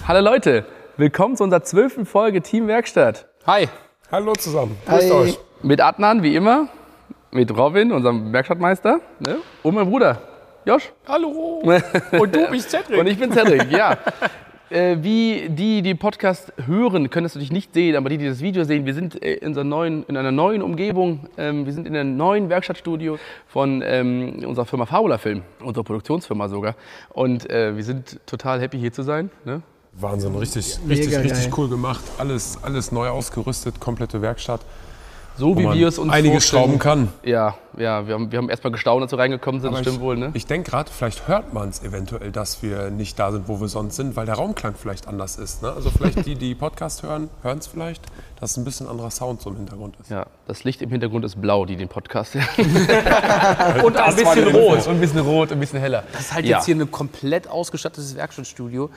Hallo Leute, willkommen zu unserer 12. Folge Team Werkstatt. Hi. Hallo zusammen, grüßt euch. Mit Adnan, wie immer, mit Robin, unserem Werkstattmeister, ne? Und mein Bruder, Josh. Hallo. Und du bist Cedric. Und ich bin Cedric, ja. Wie die Podcast hören, können es natürlich nicht sehen, aber die das Video sehen, wir sind in einer neuen Umgebung. Wir sind in einem neuen Werkstattstudio von unserer Firma Fabula Film, unserer Produktionsfirma sogar. Und wir sind total happy, hier zu sein. Ne? Wahnsinn, richtig cool gemacht. Alles neu ausgerüstet, komplette Werkstatt. So wie wir es uns einiges schrauben kann. Ja, wir haben erstmal gestaunt, als wir reingekommen sind, Aber das stimmt wohl, ne? Ich denke gerade, vielleicht hört man es eventuell, dass wir nicht da sind, wo wir sonst sind, weil der Raumklang vielleicht anders ist. Ne? Also vielleicht die Podcast hören es vielleicht, dass ein bisschen anderer Sound so im Hintergrund ist. Ja, das Licht im Hintergrund ist blau, die den Podcast hören. Und ein bisschen rot. Und ein bisschen rot, ein bisschen heller. Das ist halt jetzt hier ein komplett ausgestattetes Werkstattstudio,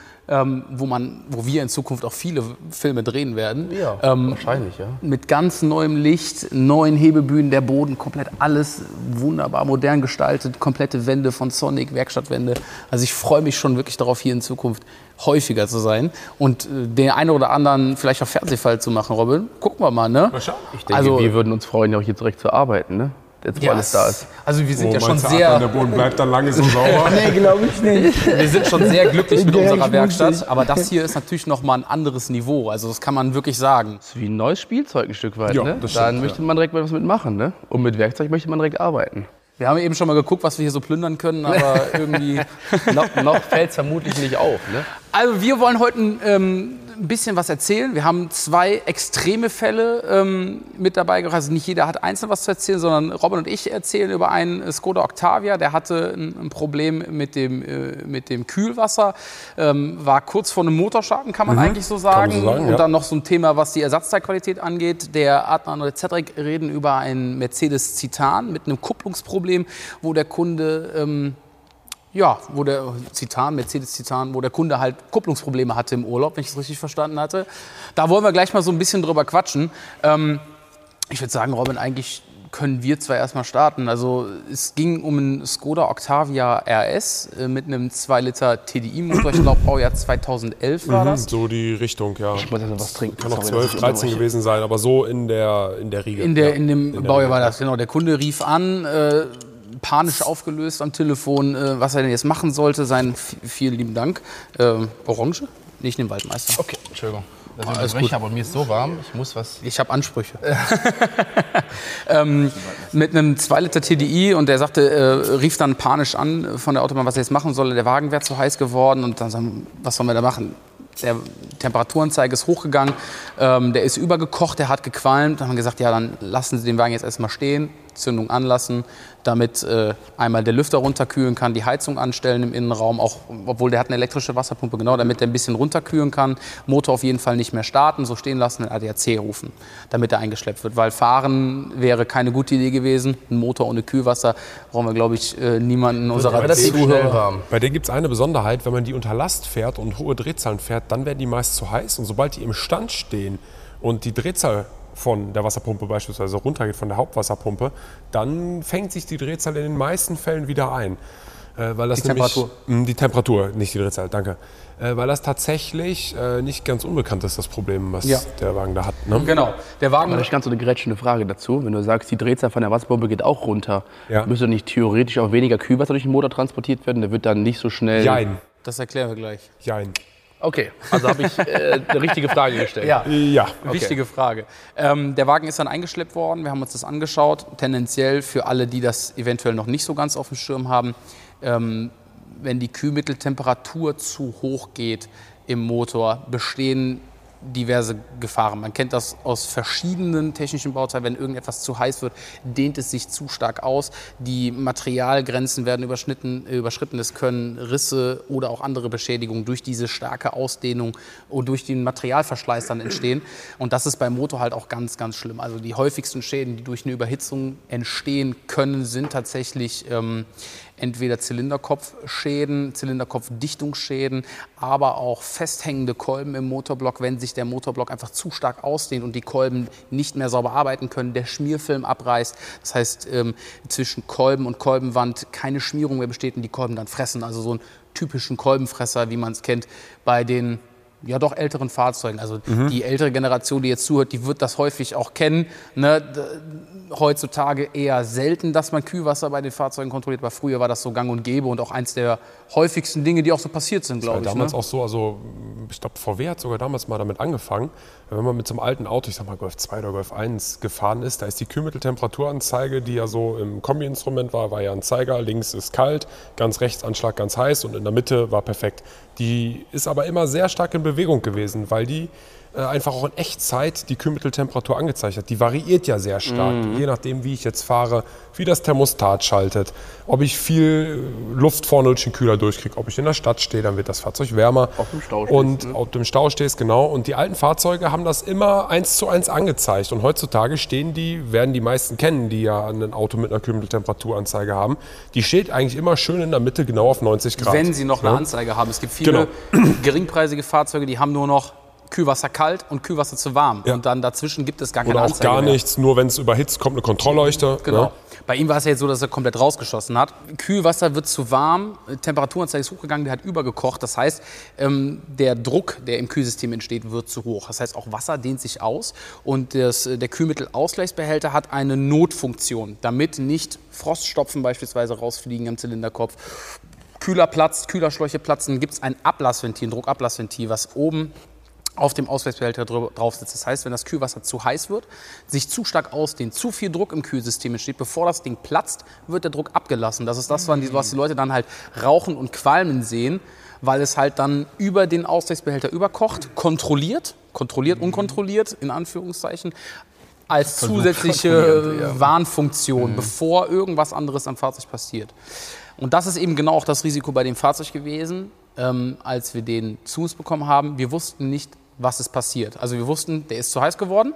wo wir in Zukunft auch viele Filme drehen werden. Ja, wahrscheinlich, ja. Mit ganz neuem Licht, neuen Hebebühnen, der Boden, komplett alles wunderbar modern gestaltet, komplette Wände von Sonic, Werkstattwände. Also ich freue mich schon wirklich darauf, hier in Zukunft häufiger zu sein und den einen oder anderen vielleicht auch Fernsehfall zu machen, Robin. Gucken wir mal, ne? Ich denke, wir würden uns freuen, auch hier direkt zu arbeiten, ne? Jetzt, wo alles da ist. Also wir sind ja schon Der sehr... Boden bleibt dann lange so sauber. Nee, glaube ich nicht. Wir sind schon sehr glücklich mit Ja, unserer ich Werkstatt, wusste. aber das hier ist natürlich noch mal ein anderes Niveau. Also das kann man wirklich sagen. Das ist wie ein neues Spielzeug ein Stück weit, Ja, ne? das stimmt, Dann möchte man direkt was mitmachen, ne? Und mit Werkzeug möchte man direkt arbeiten. Wir haben eben schon mal geguckt, was wir hier so plündern können, aber irgendwie... noch fällt es vermutlich nicht auf, ne? Also wir wollen heute ein bisschen was erzählen. Wir haben zwei extreme Fälle mit dabei gebracht. Also nicht jeder hat einzeln was zu erzählen, sondern Robin und ich erzählen über einen Skoda Octavia. Der hatte ein Problem mit dem Kühlwasser, war kurz vor einem Motorschaden, kann man eigentlich so sagen. ja. Und dann noch so ein Thema, was die Ersatzteilqualität angeht. Der Adnan und der Cedric reden über einen Mercedes Citan mit einem Kupplungsproblem, wo der Kunde... Mercedes Citan, wo der Kunde halt Kupplungsprobleme hatte im Urlaub, wenn ich es richtig verstanden hatte. Da wollen wir gleich mal so ein bisschen drüber quatschen. Ich würde sagen, Robin, eigentlich können wir zwar erstmal starten. Also es ging um einen Skoda Octavia RS mit einem 2-Liter TDI-Motor. Ich glaube, Baujahr 2011 war das. So die Richtung, ja. Ich muss jetzt noch was trinken. Kann auch 12, 13 gewesen sein, aber so in der Riege. In dem Baujahr war das, genau. Der Kunde rief an, panisch aufgelöst am Telefon, was er denn jetzt machen sollte. Vielen lieben Dank. Orange? Nee, ich nehme Waldmeister. Okay, Entschuldigung. Alles gut. Aber mir ist so warm, ich muss was... Ich habe Ansprüche. Mit einem 2-Liter TDI und der sagte, rief dann panisch an von der Autobahn, was er jetzt machen solle. Der Wagen wäre zu heiß geworden und dann sagen, was sollen wir da machen? Der Temperaturanzeige ist hochgegangen, der ist übergekocht, der hat gequalmt. Dann haben wir gesagt, ja, dann lassen Sie den Wagen jetzt erstmal stehen, Zündung anlassen, damit einmal der Lüfter runterkühlen kann, die Heizung anstellen im Innenraum, auch obwohl der hat eine elektrische Wasserpumpe, genau, damit der ein bisschen runterkühlen kann. Motor auf jeden Fall nicht mehr starten, so stehen lassen, den ADAC rufen, damit er eingeschleppt wird. Weil fahren wäre keine gute Idee gewesen. Ein Motor ohne Kühlwasser brauchen wir, glaube ich, niemanden unserer Zuhörer. Bei denen gibt es eine Besonderheit, wenn man die unter Last fährt und hohe Drehzahlen fährt, dann werden die meist zu heiß. Und sobald die im Stand stehen und die Drehzahl von der Wasserpumpe beispielsweise runtergeht, von der Hauptwasserpumpe, dann fängt sich die Drehzahl in den meisten Fällen wieder ein. Weil das Die Temperatur? Die Temperatur, nicht die Drehzahl, danke. Weil das tatsächlich nicht ganz unbekannt ist, das Problem, was der Wagen da hat. Ne? Genau, der Wagen... Aber ich ganz so eine grätschende Frage dazu. Wenn du sagst, die Drehzahl von der Wasserpumpe geht auch runter, müsste nicht theoretisch auch weniger Kühlwasser durch den Motor transportiert werden? Der wird dann nicht so schnell... Jein. Das erklären wir gleich. Jein. Okay, also habe ich eine richtige Frage gestellt. Ja. Ja. Wichtige Frage. Der Wagen ist dann eingeschleppt worden, wir haben uns das angeschaut. Tendenziell für alle, die das eventuell noch nicht so ganz auf dem Schirm haben, wenn die Kühlmitteltemperatur zu hoch geht im Motor, bestehen diverse Gefahren. Man kennt das aus verschiedenen technischen Bauteilen. Wenn irgendetwas zu heiß wird, dehnt es sich zu stark aus. Die Materialgrenzen werden überschritten. Es können Risse oder auch andere Beschädigungen durch diese starke Ausdehnung und durch den Materialverschleiß dann entstehen. Und das ist beim Motor halt auch ganz, ganz schlimm. Also die häufigsten Schäden, die durch eine Überhitzung entstehen können, sind tatsächlich entweder Zylinderkopfschäden, Zylinderkopfdichtungsschäden, aber auch festhängende Kolben im Motorblock, wenn sich der Motorblock einfach zu stark ausdehnt und die Kolben nicht mehr sauber arbeiten können, der Schmierfilm abreißt. Das heißt, zwischen Kolben und Kolbenwand keine Schmierung mehr besteht und die Kolben dann fressen. Also so einen typischen Kolbenfresser, wie man es kennt bei den ja doch älteren Fahrzeugen. Also die ältere Generation, die jetzt zuhört, die wird das häufig auch kennen. Ne? Heutzutage eher selten, dass man Kühlwasser bei den Fahrzeugen kontrolliert, weil früher war das so gang und gäbe und auch eins der häufigsten Dinge, die auch so passiert sind, glaube ich. Damals auch so, also ich glaube VW hat sogar damals mal damit angefangen, wenn man mit so einem alten Auto, ich sag mal Golf 2 oder Golf 1 gefahren ist, da ist die Kühlmitteltemperaturanzeige, die ja so im Kombi-Instrument war ja ein Zeiger, links ist kalt, ganz rechts Anschlag ganz heiß und in der Mitte war perfekt. Die ist aber immer sehr stark in Bewegung gewesen, weil die einfach auch in Echtzeit die Kühlmitteltemperatur angezeigt hat. Die variiert ja sehr stark, je nachdem, wie ich jetzt fahre, wie das Thermostat schaltet, ob ich viel Luft vorne durch den Kühler durchkriege, ob ich in der Stadt stehe, dann wird das Fahrzeug wärmer. Auf dem Stau stehst, und auf dem Stau stehst, genau. Und die alten Fahrzeuge haben das immer 1:1 angezeigt. Und heutzutage werden die meisten kennen, die ja ein Auto mit einer Kühlmitteltemperaturanzeige haben, die steht eigentlich immer schön in der Mitte genau auf 90 Grad. Wenn sie noch eine Anzeige haben. Es gibt viele geringpreisige Fahrzeuge, die haben nur noch Kühlwasser kalt und Kühlwasser zu warm. Ja. Und dann dazwischen gibt es gar keine Anzeige mehr. Oder auch gar nichts, nur wenn es überhitzt, kommt eine Kontrollleuchte. Genau. Ne? Bei ihm war es ja jetzt so, dass er komplett rausgeschossen hat. Kühlwasser wird zu warm, Temperaturanzeige ist hochgegangen, der hat übergekocht. Das heißt, der Druck, der im Kühlsystem entsteht, wird zu hoch. Das heißt, auch Wasser dehnt sich aus und der Kühlmittelausgleichsbehälter hat eine Notfunktion, damit nicht Froststopfen beispielsweise rausfliegen am Zylinderkopf. Kühler platzt, Kühlerschläuche platzen, gibt es ein Ablassventil, ein Druckablassventil, was oben auf dem Ausgleichsbehälter drauf sitzt. Das heißt, wenn das Kühlwasser zu heiß wird, sich zu stark ausdehnt, zu viel Druck im Kühlsystem entsteht, bevor das Ding platzt, wird der Druck abgelassen. Das ist das, was die Leute dann halt rauchen und qualmen sehen, weil es halt dann über den Ausgleichsbehälter überkocht, kontrolliert, unkontrolliert, in Anführungszeichen, als zusätzliche Warnfunktion, bevor irgendwas anderes am Fahrzeug passiert. Und das ist eben genau auch das Risiko bei dem Fahrzeug gewesen, als wir den zu uns bekommen haben. Wir wussten nicht, was ist passiert. Also wir wussten, der ist zu heiß geworden.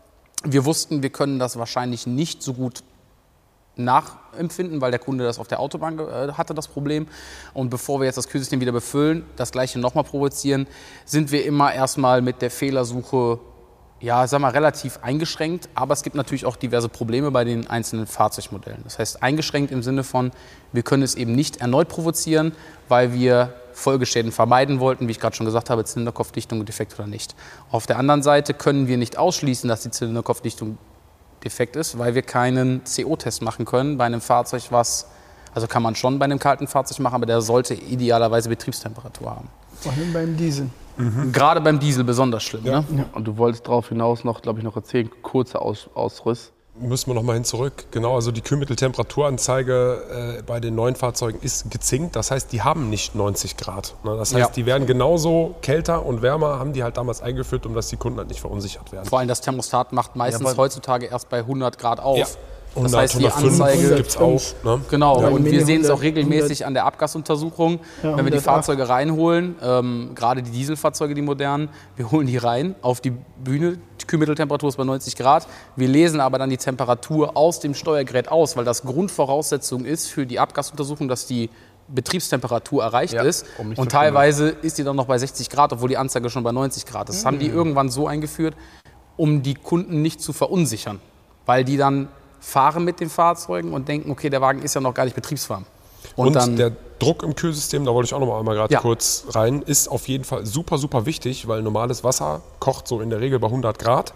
Wir wussten, wir können das wahrscheinlich nicht so gut nachempfinden, weil der Kunde das auf der Autobahn hatte, das Problem. Und bevor wir jetzt das Kühlsystem wieder befüllen, das Gleiche nochmal provozieren, sind wir immer erstmal mit der Fehlersuche, ja, sag mal, relativ eingeschränkt. Aber es gibt natürlich auch diverse Probleme bei den einzelnen Fahrzeugmodellen. Das heißt, eingeschränkt im Sinne von, wir können es eben nicht erneut provozieren, weil wir Folgeschäden vermeiden wollten, wie ich gerade schon gesagt habe, Zylinderkopfdichtung defekt oder nicht. Auf der anderen Seite können wir nicht ausschließen, dass die Zylinderkopfdichtung defekt ist, weil wir keinen CO-Test machen können bei einem Fahrzeug, also kann man schon bei einem kalten Fahrzeug machen, aber der sollte idealerweise Betriebstemperatur haben. Vor allem beim Diesel. Gerade beim Diesel besonders schlimm. Ja. Ne? Ja. Und du wolltest darauf hinaus noch, glaube ich, noch erzählen, kurzer Ausriss. Müssen wir noch mal hin zurück. Genau, also die Kühlmitteltemperaturanzeige bei den neuen Fahrzeugen ist gezinkt. Das heißt, die haben nicht 90 Grad. Ne? Das heißt, die werden genauso kälter und wärmer, haben die halt damals eingeführt, um dass die Kunden halt nicht verunsichert werden. Vor allem das Thermostat macht meistens heutzutage erst bei 100 Grad auf. Ja. Das heißt, die Anzeige gibt es auch. Ne? Genau, Ja, und wir sehen es auch 100, regelmäßig an der Abgasuntersuchung, wenn wir die 108. Fahrzeuge reinholen, gerade die Dieselfahrzeuge, die modernen, wir holen die rein auf die Bühne, die Kühlmitteltemperatur ist bei 90 Grad, wir lesen aber dann die Temperatur aus dem Steuergerät aus, weil das Grundvoraussetzung ist für die Abgasuntersuchung, dass die Betriebstemperatur erreicht ist und teilweise ist die dann noch bei 60 Grad, obwohl die Anzeige schon bei 90 Grad ist. Das haben die irgendwann so eingeführt, um die Kunden nicht zu verunsichern, weil die dann fahren mit den Fahrzeugen und denken, okay, der Wagen ist ja noch gar nicht betriebswarm. Und dann, der Druck im Kühlsystem, da wollte ich auch noch einmal gerade kurz rein, ist auf jeden Fall super, super wichtig, weil normales Wasser kocht so in der Regel bei 100 Grad.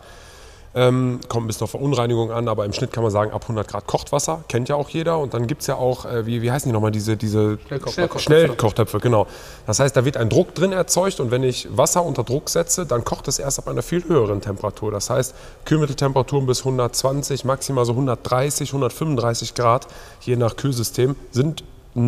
Kommt ein bisschen auf Verunreinigung an, aber im Schnitt kann man sagen, ab 100 Grad kocht Wasser, kennt ja auch jeder. Und dann gibt es ja auch, wie heißen die nochmal, diese Schnellkochtöpfe, genau. Das heißt, da wird ein Druck drin erzeugt und wenn ich Wasser unter Druck setze, dann kocht es erst ab einer viel höheren Temperatur. Das heißt, Kühlmitteltemperaturen bis 120, maximal so 130, 135 Grad, je nach Kühlsystem, sind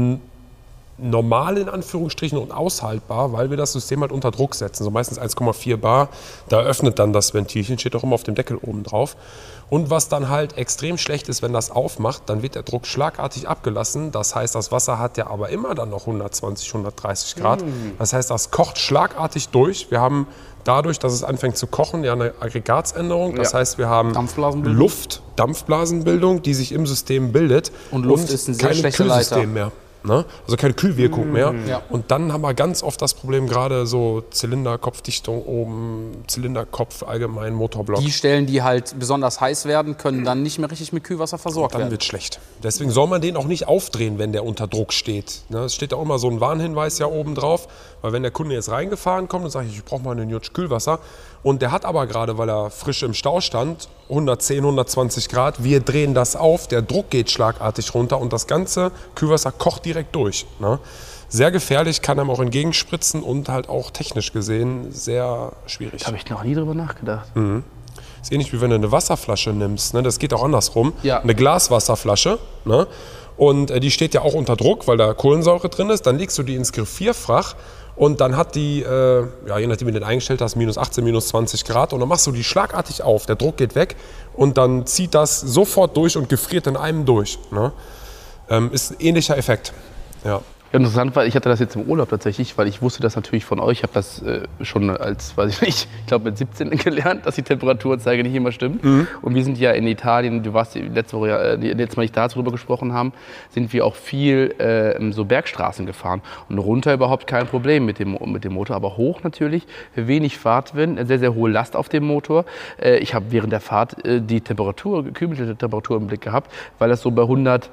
normal in Anführungsstrichen und aushaltbar, weil wir das System halt unter Druck setzen. So meistens 1,4 Bar, da öffnet dann das Ventilchen, steht auch immer auf dem Deckel oben drauf. Und was dann halt extrem schlecht ist, wenn das aufmacht, dann wird der Druck schlagartig abgelassen. Das heißt, das Wasser hat ja aber immer dann noch 120, 130 Grad. Das heißt, das kocht schlagartig durch. Wir haben dadurch, dass es anfängt zu kochen, ja eine Aggregatsänderung. Das heißt, wir haben Dampfblasenbildung, die sich im System bildet. Und Luft ist ein sehr schlechter Leiter. Mehr. Ne? Also keine Kühlwirkung mehr. Ja. Und dann haben wir ganz oft das Problem, gerade so Zylinderkopfdichtung oben, Zylinderkopf, allgemein Motorblock. Die Stellen, die halt besonders heiß werden, können dann nicht mehr richtig mit Kühlwasser versorgt Dann werden. wird schlecht. Deswegen soll man den auch nicht aufdrehen, wenn der unter Druck steht. Ne? Es steht auch immer so ein Warnhinweis ja oben drauf, weil wenn der Kunde jetzt reingefahren kommt und sagt, ich brauche mal einen Jutsch Kühlwasser und der hat aber gerade, weil er frisch im Stau stand, 110, 120 Grad, wir drehen das auf, der Druck geht schlagartig runter und das ganze Kühlwasser kocht direkt durch. Ne? Sehr gefährlich, kann einem auch entgegenspritzen und halt auch technisch gesehen sehr schwierig. Da habe ich noch nie drüber nachgedacht. Ist ähnlich wie wenn du eine Wasserflasche nimmst. Ne? Das geht auch andersrum. Ja. Eine Glaswasserflasche. Ne? Und die steht ja auch unter Druck, weil da Kohlensäure drin ist. Dann legst du die ins Gefrierfach und dann hat die, je nachdem wie du den eingestellt hast, minus 18, minus 20 Grad. Und dann machst du die schlagartig auf. Der Druck geht weg und dann zieht das sofort durch und gefriert in einem durch. Ne? Ist ein ähnlicher Effekt. Ja. Ja, interessant war, ich hatte das jetzt im Urlaub tatsächlich, weil ich wusste das natürlich von euch. Ich habe das schon als, weiß ich nicht, ich glaube mit 17 gelernt, dass die Temperaturanzeige nicht immer stimmt. Und wir sind ja in Italien, du warst letzte Woche, letztes Mal nicht darüber gesprochen haben, sind wir auch viel so Bergstraßen gefahren. Und runter überhaupt kein Problem mit dem Motor, aber hoch natürlich, wenig Fahrtwind, sehr, sehr hohe Last auf dem Motor. Ich habe während der Fahrt die Kühlmitteltemperatur im Blick gehabt, weil das so bei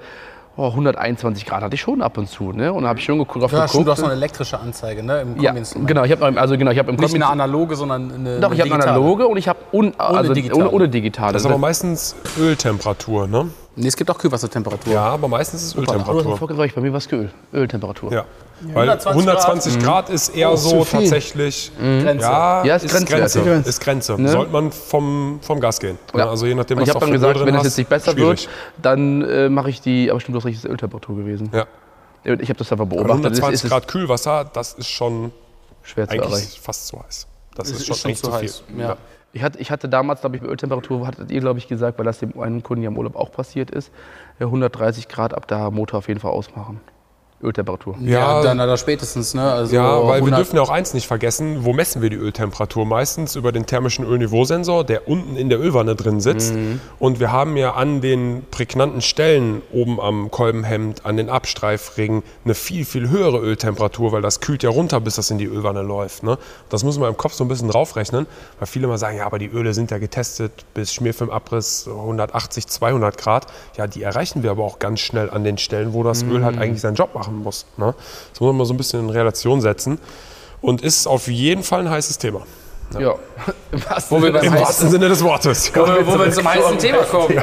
121 Grad hatte ich schon ab und zu, ne? Und da habe ich schon drauf Ja, stimmt, geguckt. du hast noch eine elektrische Anzeige, ne? Im Ja, Kombi-Instrument. genau. Ich habe im Nicht eine analoge, sondern eine Doch, ich habe eine digitale. analoge und ich habe digitale. ohne digitale. Das ist aber meistens Öltemperatur. Ne? Nee, es gibt auch Kühlwassertemperatur. Ja, aber meistens ist es Öltemperatur. Bei mir war es Öltemperatur. Ja. Weil 120 Grad ist eher so zu viel. tatsächlich. Grenze. Ja, Ja, ist grenzwertig. Ist Grenze. Ne? Sollte man vom Gas gehen. Ja. Also je nachdem, Und ich was habe du dann für Öl gesagt, drin wenn das hast, jetzt nicht besser schwierig. wird, dann mache ich die, aber stimmt, du hast recht, es ist Öltemperatur gewesen. Ja. Ich habe das einfach Aber beobachtet. 120 es Grad Kühlwasser, das ist schon schwer zu erreichen. eigentlich fast zu heiß. Das ist ist schon schon echt zu zu viel. heiß. Ja. Ich hatte damals, glaube ich, bei Öltemperatur, hattet ihr, glaube ich, gesagt, weil das dem einen Kunden ja im Urlaub auch passiert ist, 130 Grad ab da Motor auf jeden Fall ausmachen. Öltemperatur. Ja, dann da spätestens, ne? Also Ja, weil wir 100 dürfen ja auch eins nicht vergessen, wo messen wir die Öltemperatur? Meistens über den thermischen Ölniveausensor, der unten in der Ölwanne drin sitzt. Und wir haben ja an den prägnanten Stellen oben am Kolbenhemd, an den Abstreifringen eine viel, viel höhere Öltemperatur, weil das kühlt ja runter, bis das in die Ölwanne läuft. Ne? Das muss man im Kopf so ein bisschen draufrechnen, weil viele mal sagen, ja, aber die Öle sind ja getestet bis Schmierfilmabriss 180, 200 Grad. Ja, die erreichen wir aber auch ganz schnell an den Stellen, wo das Öl halt eigentlich seinen Job machen muss. Ne? Das muss man mal so ein bisschen in Relation setzen und ist auf jeden Fall ein heißes Thema. Ja. Wo wir beim Im heißen- wahrsten Sinne des Wortes. wo wir zum heißen Thema kommen.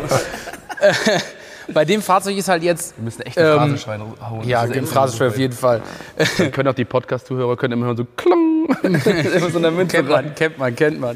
Bei dem Fahrzeug ist halt jetzt. Wir müssen echt ein Phrasenschwein hauen. Ja, im Phrasenschwein auf jeden Fall. Dann können auch die Podcast-Zuhörer können immer hören so klang. Immer so in der Münze rein. Kennt man.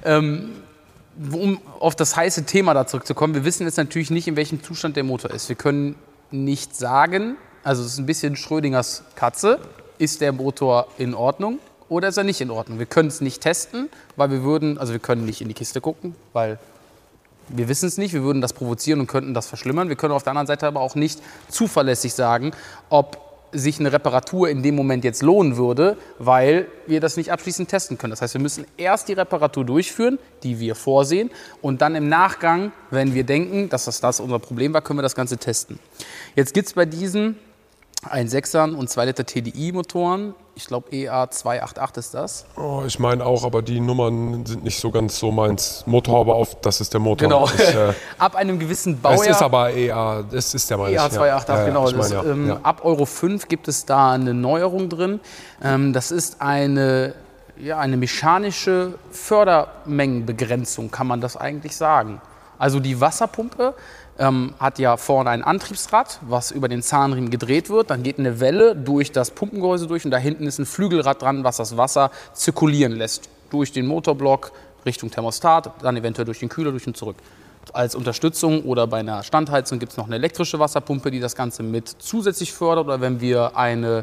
Um auf das heiße Thema da zurückzukommen, wir wissen jetzt natürlich nicht, in welchem Zustand der Motor ist. Wir können nicht sagen, also es ist ein bisschen Schrödingers Katze, ist der Motor in Ordnung oder ist er nicht in Ordnung? Wir können es nicht testen, weil wir können nicht in die Kiste gucken, weil wir wissen es nicht, wir würden das provozieren und könnten das verschlimmern. Wir können auf der anderen Seite aber auch nicht zuverlässig sagen, ob sich eine Reparatur in dem Moment jetzt lohnen würde, weil wir das nicht abschließend testen können. Das heißt, wir müssen erst die Reparatur durchführen, die wir vorsehen, und dann im Nachgang, wenn wir denken, dass das unser Problem war, können wir das Ganze testen. Jetzt gibt es bei diesen 1,6ern und 2 Liter TDI-Motoren, ich glaube EA288 ist das. Oh, ich meine auch, aber die Nummern sind nicht so ganz so meins. Motorhaube auf, das ist der Motor. Genau. Ich, Ab einem gewissen Baujahr. es ist aber EA, das ist der meine ich. EA288, genau. Ich meine, Das, ja. Ab Euro 5 gibt es da eine Neuerung drin. Das ist eine mechanische Fördermengenbegrenzung, kann man das eigentlich sagen. Also die Wasserpumpe hat ja vorne ein Antriebsrad, was über den Zahnriemen gedreht wird. Dann geht eine Welle durch das Pumpengehäuse durch und da hinten ist ein Flügelrad dran, was das Wasser zirkulieren lässt. Durch den Motorblock Richtung Thermostat, dann eventuell durch den Kühler, durch und zurück. Als Unterstützung oder bei einer Standheizung gibt es noch eine elektrische Wasserpumpe, die das Ganze mit zusätzlich fördert. Oder wenn wir eine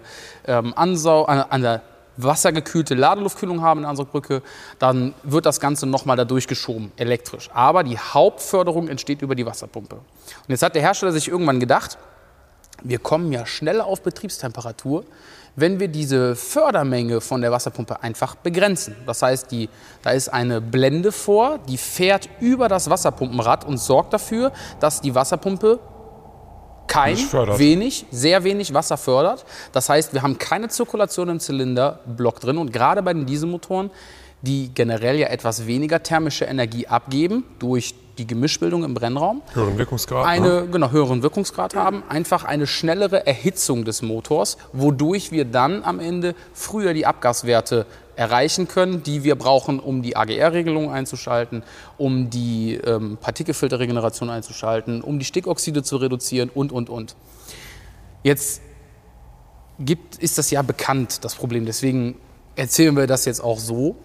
wassergekühlte Ladeluftkühlung haben in der Ansaugbrücke, dann wird das Ganze nochmal da durchgeschoben, elektrisch. Aber die Hauptförderung entsteht über die Wasserpumpe. Und jetzt hat der Hersteller sich irgendwann gedacht, wir kommen ja schnell auf Betriebstemperatur, wenn wir diese Fördermenge von der Wasserpumpe einfach begrenzen. Das heißt, da ist eine Blende vor, die fährt über das Wasserpumpenrad und sorgt dafür, dass die Wasserpumpe wenig, sehr wenig Wasser fördert. Das heißt, wir haben keine Zirkulation im Zylinderblock drin. Und gerade bei den Dieselmotoren, die generell ja etwas weniger thermische Energie abgeben durch die Gemischbildung im Brennraum, höheren Wirkungsgrad, höheren Wirkungsgrad haben, einfach eine schnellere Erhitzung des Motors, wodurch wir dann am Ende früher die Abgaswerte erreichen können, die wir brauchen, um die AGR-Regelung einzuschalten, um die Partikelfilterregeneration einzuschalten, um die Stickoxide zu reduzieren und. Jetzt ist das ja bekannt, das Problem. Deswegen erzählen wir das jetzt auch so.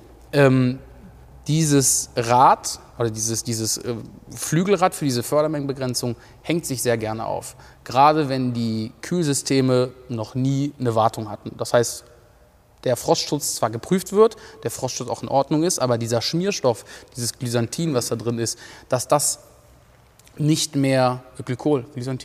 Dieses Rad oder dieses Flügelrad für diese Fördermengenbegrenzung hängt sich sehr gerne auf. Gerade wenn die Kühlsysteme noch nie eine Wartung hatten. Das heißt, der Frostschutz zwar geprüft wird, der Frostschutz auch in Ordnung ist, aber dieser Schmierstoff, dieses Glysantin, was da drin ist, dass das nicht mehr Glykol?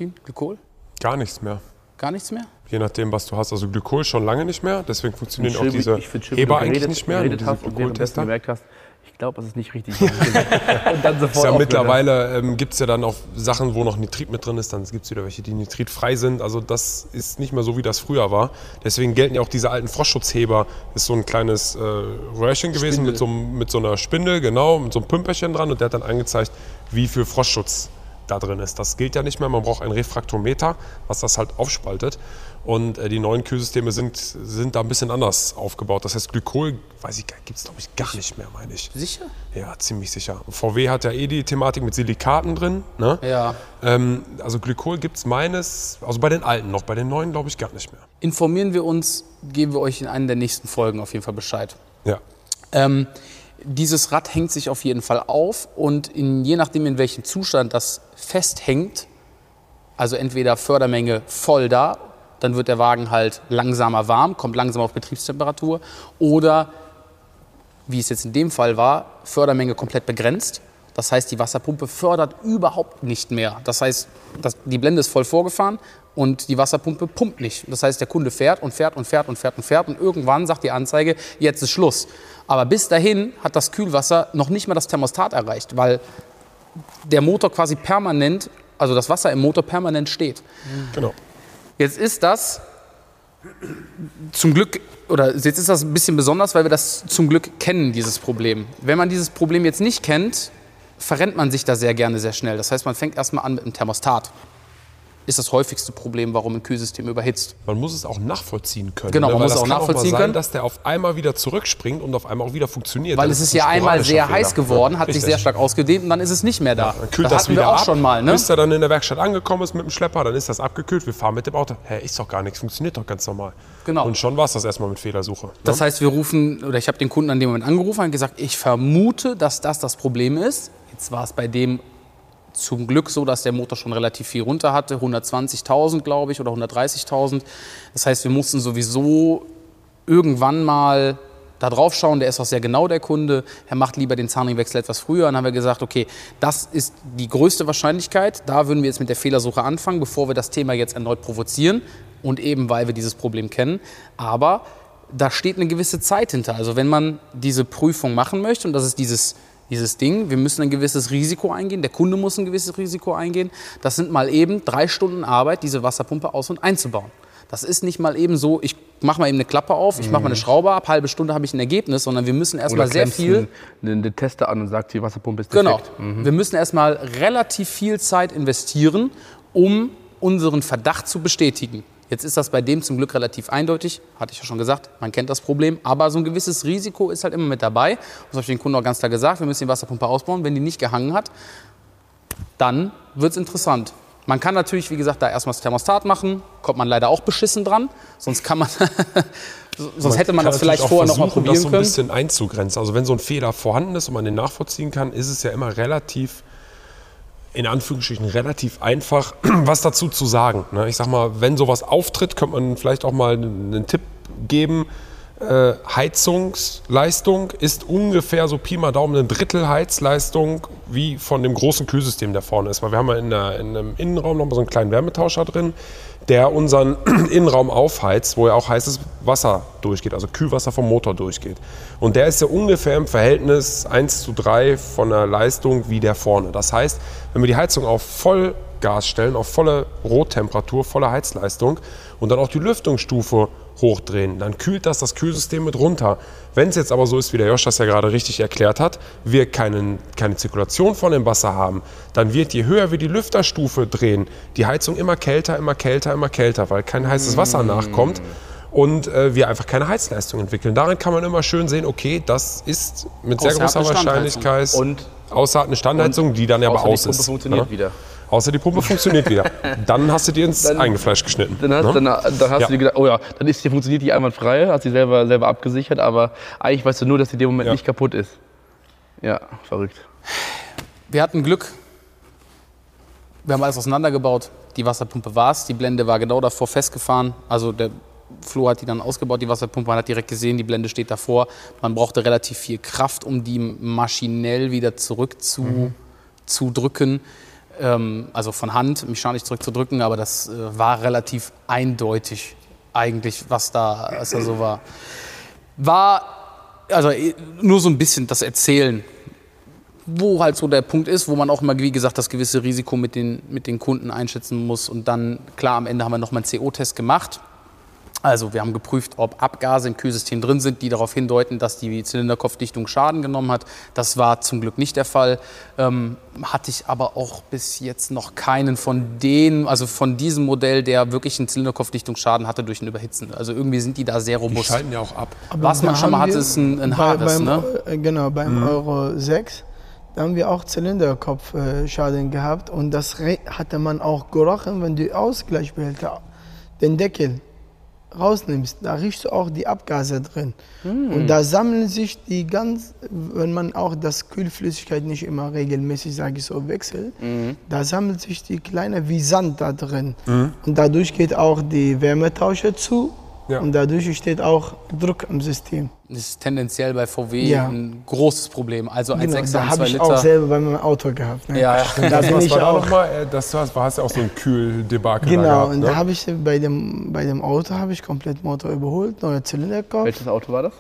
Gar nichts mehr. Gar nichts mehr? Je nachdem, was du hast. Also Glykol schon lange nicht mehr, deswegen funktionieren auch diese Heber eigentlich nicht mehr. Und währenddessen gemerkt hast, ich glaube, das ist nicht richtig. Und dann sofort ja, mittlerweile gibt es ja dann auch Sachen, wo noch Nitrit mit drin ist. Dann gibt es wieder welche, die nitritfrei sind. Also das ist nicht mehr so, wie das früher war. Deswegen gelten ja auch diese alten Frostschutzheber. Das ist so ein kleines Röhrchen gewesen mit so einer Spindel, genau, mit so einem Pümperchen dran. Und der hat dann angezeigt, wie viel Frostschutz da drin ist. Das gilt ja nicht mehr. Man braucht ein Refraktometer, was das halt aufspaltet. Und die neuen Kühlsysteme sind da ein bisschen anders aufgebaut. Das heißt, Glykol, gibt es glaube ich gar nicht mehr, meine ich. Sicher? Ja, ziemlich sicher. VW hat ja die Thematik mit Silikaten drin. Ne? Ja. Also Glykol gibt es also bei den alten noch, bei den neuen glaube ich gar nicht mehr. Informieren wir uns, geben wir euch in einer der nächsten Folgen auf jeden Fall Bescheid. Ja. Dieses Rad hängt sich auf jeden Fall auf und je nachdem, in welchem Zustand das festhängt, also entweder Fördermenge voll da, dann wird der Wagen halt langsamer warm, kommt langsam auf Betriebstemperatur, oder, wie es jetzt in dem Fall war, Fördermenge komplett begrenzt. Das heißt, die Wasserpumpe fördert überhaupt nicht mehr. Das heißt, die Blende ist voll vorgefahren und die Wasserpumpe pumpt nicht. Das heißt, der Kunde fährt und irgendwann sagt die Anzeige, jetzt ist Schluss. Aber bis dahin hat das Kühlwasser noch nicht mal das Thermostat erreicht, weil der Motor quasi permanent, also das Wasser im Motor permanent steht. Genau. Jetzt ist das zum Glück, oder jetzt ist das ein bisschen besonders, weil wir das zum Glück kennen, dieses Problem. Wenn man dieses Problem jetzt nicht kennt, verrennt man sich da sehr gerne sehr schnell. Das heißt, man fängt erstmal an mit dem Thermostat. Ist das häufigste Problem, warum ein Kühlsystem überhitzt. Man muss es auch nachvollziehen können. Genau, man muss es auch Das nachvollziehen kann auch mal sein, können, dass der auf einmal wieder zurückspringt und auf einmal auch wieder funktioniert. weil es ist ja einmal sehr heiß geworden, hat sich sehr stark ausgedehnt und dann ist es nicht mehr da. Dann kühlt das das hatten wieder wir auch ab, schon mal. Ne? bis er dann in der Werkstatt angekommen ist mit dem Schlepper, dann ist das abgekühlt, wir fahren mit dem Auto. Ist doch gar nichts, funktioniert doch ganz normal. Genau. Und schon war es das erstmal mit Fehlersuche. Das heißt, ich habe den Kunden an dem Moment angerufen und gesagt, ich vermute, dass das Problem ist. Jetzt war es bei dem zum Glück so, dass der Motor schon relativ viel runter hatte, 120.000 glaube ich oder 130.000. Das heißt, wir mussten sowieso irgendwann mal da drauf schauen, der ist auch sehr genau, der Kunde. Er macht lieber den Zahnringwechsel etwas früher. Dann haben wir gesagt, okay, das ist die größte Wahrscheinlichkeit. Da würden wir jetzt mit der Fehlersuche anfangen, bevor wir das Thema jetzt erneut provozieren. Und eben, weil wir dieses Problem kennen. Aber da steht eine gewisse Zeit hinter. Also wenn man diese Prüfung machen möchte, und das ist dieses Ding, wir müssen ein gewisses Risiko eingehen, der Kunde muss ein gewisses Risiko eingehen. Das sind mal eben 3 Stunden Arbeit, diese Wasserpumpe aus- und einzubauen. Das ist nicht mal eben so, ich mache mal eben eine Klappe auf, ich mache mal eine Schraube ab, halbe Stunde habe ich ein Ergebnis, sondern wir müssen erstmal sehr viel... eine Tester an und sagt, die Wasserpumpe ist defekt. Genau. Wir müssen erstmal relativ viel Zeit investieren, um unseren Verdacht zu bestätigen. Jetzt ist das bei dem zum Glück relativ eindeutig, hatte ich ja schon gesagt, man kennt das Problem, aber so ein gewisses Risiko ist halt immer mit dabei. Das habe ich den Kunden auch ganz klar gesagt, wir müssen die Wasserpumpe ausbauen. Wenn die nicht gehangen hat, dann wird es interessant. Man kann natürlich, wie gesagt, da erstmal das Thermostat machen, kommt man leider auch beschissen dran, sonst kann man, sonst hätte man das vielleicht vorher noch mal probieren das so ein können. bisschen einzugrenzen. Also wenn so ein Fehler vorhanden ist und man den nachvollziehen kann, ist es ja immer relativ, in Anführungsstrichen relativ einfach, was dazu zu sagen. Ich sag mal, wenn sowas auftritt, könnte man vielleicht auch mal einen Tipp geben. Heizungsleistung ist ungefähr so Pi mal Daumen ein Drittel Heizleistung wie von dem großen Kühlsystem, der vorne ist. Weil wir haben ja in einem Innenraum noch mal so einen kleinen Wärmetauscher drin, der unseren Innenraum aufheizt, wo ja auch heißes Wasser durchgeht, also Kühlwasser vom Motor durchgeht. Und der ist ja ungefähr im Verhältnis 1:3 von der Leistung wie der vorne. Das heißt, wenn wir die Heizung auf voll Abgas stellen auf volle Rohtemperatur, volle Heizleistung und dann auch die Lüftungsstufe hochdrehen. Dann kühlt das Kühlsystem mit runter. Wenn es jetzt aber so ist, wie der Josh das ja gerade richtig erklärt hat, wir keine Zirkulation von dem Wasser haben, dann wird, je höher wir die Lüfterstufe drehen, die Heizung immer kälter, immer kälter, immer kälter, weil kein heißes Wasser nachkommt und wir einfach keine Heizleistung entwickeln. Darin kann man immer schön sehen, okay, das ist mit sehr großer Wahrscheinlichkeit aushartende Standheizung, die dann aber aus ist. Die Pumpe funktioniert wieder. Außer die Pumpe funktioniert wieder. Dann hast du dir ins eigene Fleisch geschnitten. Dann hast du dir gedacht, oh ja, funktioniert die einwandfrei, hast sie selber abgesichert, aber eigentlich weißt du nur, dass die in dem Moment nicht kaputt ist. Ja, verrückt. Wir hatten Glück. Wir haben alles auseinandergebaut. Die Wasserpumpe war es. Die Blende war genau davor festgefahren. Also der Flo hat die dann ausgebaut, die Wasserpumpe. Man hat direkt gesehen, die Blende steht davor. Man brauchte relativ viel Kraft, um die maschinell wieder zurück zu drücken. Also von Hand, mechanisch zurückzudrücken, aber das war relativ eindeutig eigentlich, was da so war. War also nur so ein bisschen das Erzählen, wo halt so der Punkt ist, wo man auch immer, wie gesagt, das gewisse Risiko mit den Kunden einschätzen muss. Und dann, klar, am Ende haben wir nochmal einen CO-Test gemacht. Also wir haben geprüft, ob Abgase im Kühlsystem drin sind, die darauf hindeuten, dass die Zylinderkopfdichtung Schaden genommen hat. Das war zum Glück nicht der Fall. Hatte ich aber auch bis jetzt noch keinen von denen, also von diesem Modell, der wirklich einen Zylinderkopfdichtungsschaden hatte durch ein Überhitzen. Also irgendwie sind die da sehr robust. Die schalten ja auch ab. Aber was man schon mal hatte, ist ein Haares, ne? Genau, beim Euro 6. Da haben wir auch Zylinderkopfschaden gehabt und das hatte man auch gerochen, wenn du Ausgleichsbehälter, den Deckel rausnimmst, da riechst du auch die Abgase drin. Und da sammeln sich die wenn man auch das Kühlflüssigkeit nicht immer regelmäßig, sage ich so, wechselt, da sammelt sich die kleine wie Sand da drin. Und dadurch geht auch die Wärmetauscher zu und dadurch entsteht auch Druck im System. Das ist tendenziell bei VW ein großes Problem. Also 1,6 und 2 Liter. Da habe ich auch selber bei meinem Auto gehabt. Ne? Ja. Da bin ich auch. Hast ja auch so ein Kühldebakel genau, gehabt, ne? Und da habe ich bei dem Auto habe ich komplett Motor überholt, neuer Zylinderkopf. Welches Auto war das?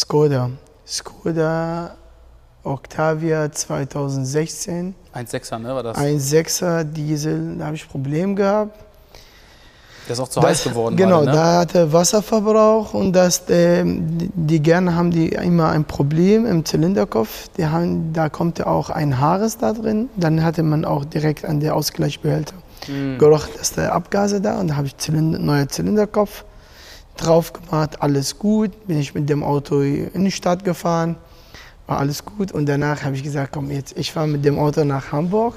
Skoda Octavia 2016. 1,6er, ne, war das? 1,6er Diesel, da habe ich Problem gehabt. Der ist auch zu heiß geworden. Genau, gerade, ne? da hatte Wasserverbrauch und die gerne haben die immer ein Problem im Zylinderkopf. Da kommt ja auch ein Haares da drin. Dann hatte man auch direkt an der Ausgleichsbehälter gerochen, dass der Abgase da und da habe ich neuer Zylinderkopf drauf gemacht. Alles gut, bin ich mit dem Auto in die Stadt gefahren, war alles gut und danach habe ich gesagt, komm jetzt, ich fahre mit dem Auto nach Hamburg.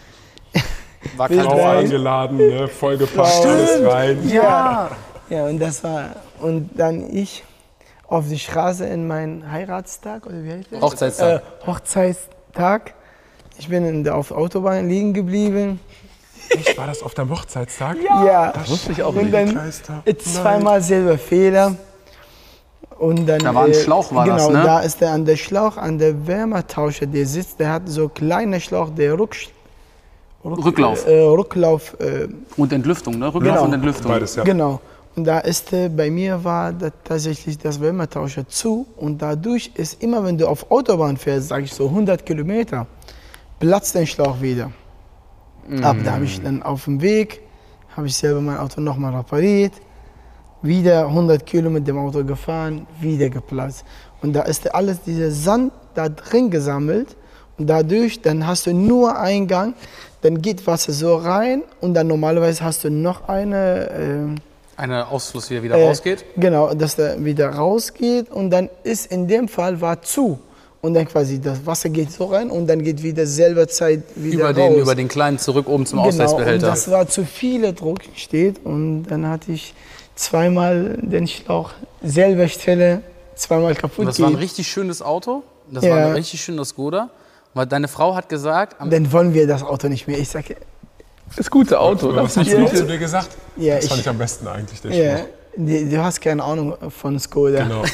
War kein Frau eingeladen, ne? Vollgepackt, alles rein. Ja, und das war. Und dann ich auf die Straße in meinen Heiratstag, oder wie heißt das? Hochzeitstag. Hochzeitstag. Ich bin auf der Autobahn liegen geblieben. Echt? War das auf deinem Hochzeitstag? Ja. Das wusste ich auch Und nicht. dann zweimal selber Fehler. Und dann, Da war ein Schlauch, war genau, das, ne? Da ist an der Schlauch, an der Wärmetauscher, der sitzt, der hat so kleine Schlauch, der Rücklauf. Rücklauf. Und Entlüftung, ne? Rücklauf und Entlüftung. Beides, ja. Genau. Und da ist bei mir war tatsächlich das Wärmetauscher zu und dadurch ist immer, wenn du auf Autobahn fährst, sage ich so 100 Kilometer, platzt der Schlauch wieder. Aber da habe ich dann auf dem Weg, habe ich selber mein Auto nochmal repariert, wieder 100 Kilo mit dem Auto gefahren, wieder geplatzt. Und da ist alles dieser Sand da drin gesammelt und dadurch, dann hast du nur einen Gang, dann geht Wasser so rein und dann normalerweise hast du noch eine Ausfluss, wie er wieder rausgeht? Genau, dass der wieder rausgeht und dann ist in dem Fall war zu. Und dann quasi das Wasser geht so rein und dann geht wieder selber Zeit wieder raus. Über den kleinen zurück oben zum Genau, Ausgleichsbehälter. und das war zu viel Druck steht und dann hatte ich zweimal den Schlauch selber Stelle zweimal kaputt. Und das war ein richtig schönes Auto. Das war ein richtig schöner Skoda. Weil deine Frau hat gesagt... Dann wollen wir das Auto nicht mehr. Ich sage, Das gute Auto. Was hast du zu dir gesagt? Ja, das fand ich am besten eigentlich, der ja, Spruch. du hast keine Ahnung von Skoda. Genau.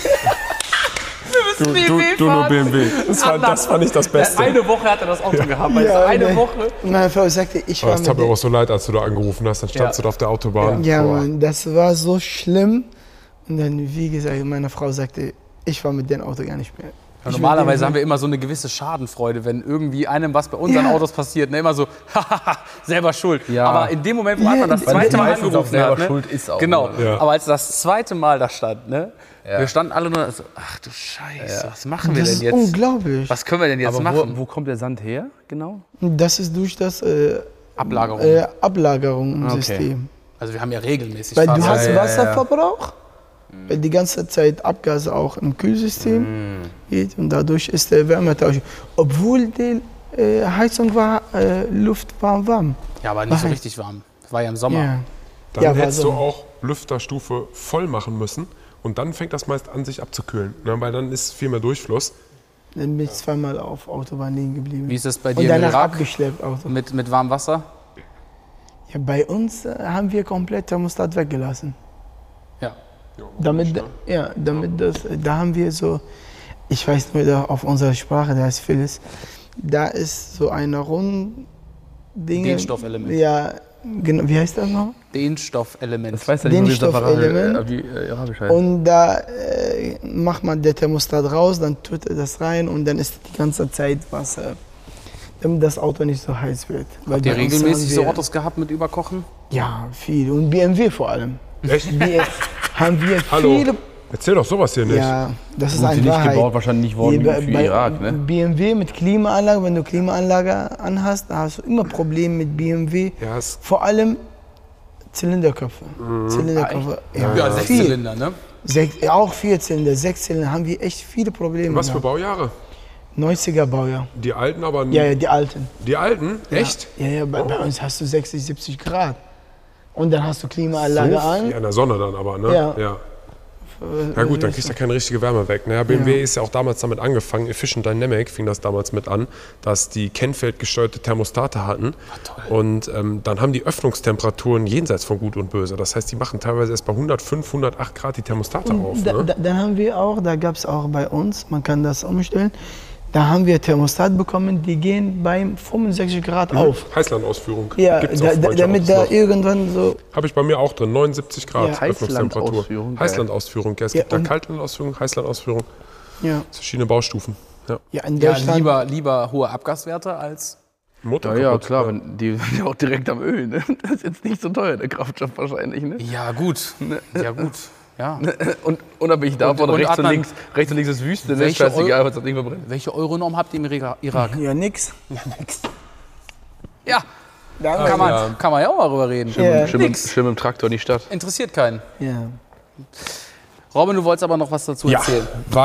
Du nur BMW. Das fand ich das Beste. Eine Woche hat er das Auto gehabt. Ja, eine Woche. Und meine Frau sagte, ich war Das tat mir auch so leid, als du da angerufen hast. Dann standst du da auf der Autobahn. Ja, Mann, das war so schlimm. Und dann, wie gesagt, meine Frau sagte, ich war mit dem Auto gar nicht mehr. Ja, normalerweise haben wir immer so eine gewisse Schadenfreude, wenn irgendwie einem was bei unseren Autos passiert. Ne? Immer so, selber schuld. Ja. Aber in dem Moment, wo man das weil zweite das Mal meistens auch angerufen selber hat, ne? schuld ist auch, genau. oder? Aber als das zweite Mal da stand, ne? Ja. Wir standen alle nur so, ach du Scheiße, was machen wir Das denn ist jetzt? unglaublich. Was können wir denn jetzt Aber machen? wo kommt der Sand her, genau? Das ist durch das Ablagerung. Ablagerung im Okay. System. Also wir haben ja regelmäßig Weil du Fahrzeuge. hast ja, ja. Wasserverbrauch, weil die ganze Zeit Abgase auch im Kühlsystem geht und dadurch ist der Wärmetausch. Obwohl die Heizung war, Luft war warm. Ja, aber nicht so Nein. richtig warm. Das war ja im Sommer. Ja. Dann Ja, war hättest so. du auch Lüfterstufe voll machen müssen und dann fängt das meist an, sich abzukühlen. Ne? Weil dann ist viel mehr Durchfluss. Dann bin ich zweimal auf Autobahn liegen geblieben. Wie ist das bei und dir im danach Irak? abgeschleppt. Auto. Mit warmem Wasser? Ja, bei uns haben wir komplett Thermostat weggelassen. Ja. Damit da haben wir so, ich weiß nur da auf unserer Sprache, der heißt Phyllis, da ist so eine Rund Ding. Dienststoffelement. Ja, genau, wie heißt das noch? Dienststoffelement. Das weiß ja Den nicht, wie Stoffelement. wie Arabisch heißt. Und da macht man der Thermostat raus, dann tut er das rein und dann ist die ganze Zeit Wasser, damit das Auto nicht so heiß wird. Weil Habt ihr bei uns regelmäßig haben so wir- Autos gehabt mit Überkochen? Ja, viel. Und BMW vor allem. Echt? Haben wir Hallo? viele. Erzähl doch sowas hier nicht. Ja, das ist Gut, sie eine nicht Wahrheit. gebaut, wahrscheinlich nicht worden Bei- für bei Irak, ne? BMW mit Klimaanlage, wenn du Klimaanlage anhast, da hast du immer Probleme mit BMW. Ja, es- Vor allem Zylinderköpfe. Zylinderköpfe. Ja, viel. 6 Zylinder, ne? Auch 4 Zylinder, 6 Zylinder haben wir echt viele Probleme. Was für gehabt. Baujahre? 90er Baujahr. Die alten, aber Ja, ja, die alten. die alten? Echt? Ja, ja, bei uns hast du 60, 70 Grad. Und dann hast du Klimaanlage an. Ja, in der Sonne dann aber, ne? Ja. Ja gut, dann kriegst du ja keine richtige Wärme weg. Ne? Ja, BMW ist ja auch damals damit angefangen, Efficient Dynamic fing das damals mit an, dass die kennfeldgesteuerte Thermostate hatten. Und dann haben die Öffnungstemperaturen jenseits von Gut und Böse. Das heißt, die machen teilweise erst bei 105, 108 Grad die Thermostate auf. Ne? Dann haben wir auch, da gab es auch bei uns, man kann das umstellen, da haben wir Thermostat bekommen, die gehen beim 65 Grad auf. Heißlandausführung. Ja, Gibt's auch manche damit Autos da noch. irgendwann so. Habe ich bei mir auch drin, 79 Grad Ja. Öffnungstemperatur. Heißlandausführung, geil. Heißlandausführung, ja. Es Ja, gibt da und- Kaltlandausführung, Heißlandausführung, Ja, verschiedene Baustufen. Ja. ja in Ja, Deutschland. lieber hohe Abgaswerte als... Motor Ja, kaputt, klar, wenn die sind ja auch direkt am Öl, ne? Das ist jetzt nicht so teuer, der Kraftstoff wahrscheinlich, ne? Ja, gut. Ja, gut. Ja. Und unabhängig davon, und rechts, und Adnan, rechts und links ist Wüste, ne? welche Scheißegal, was das Ding verbrennt. Welche Euronorm habt ihr im Irak? Ja, nix. Ja, Danke. kann man ja auch mal drüber reden. Ja. Schön Nix. mit dem Traktor in die Stadt. Interessiert keinen. Ja. Robin, du wolltest aber noch was dazu Ja, erzählen.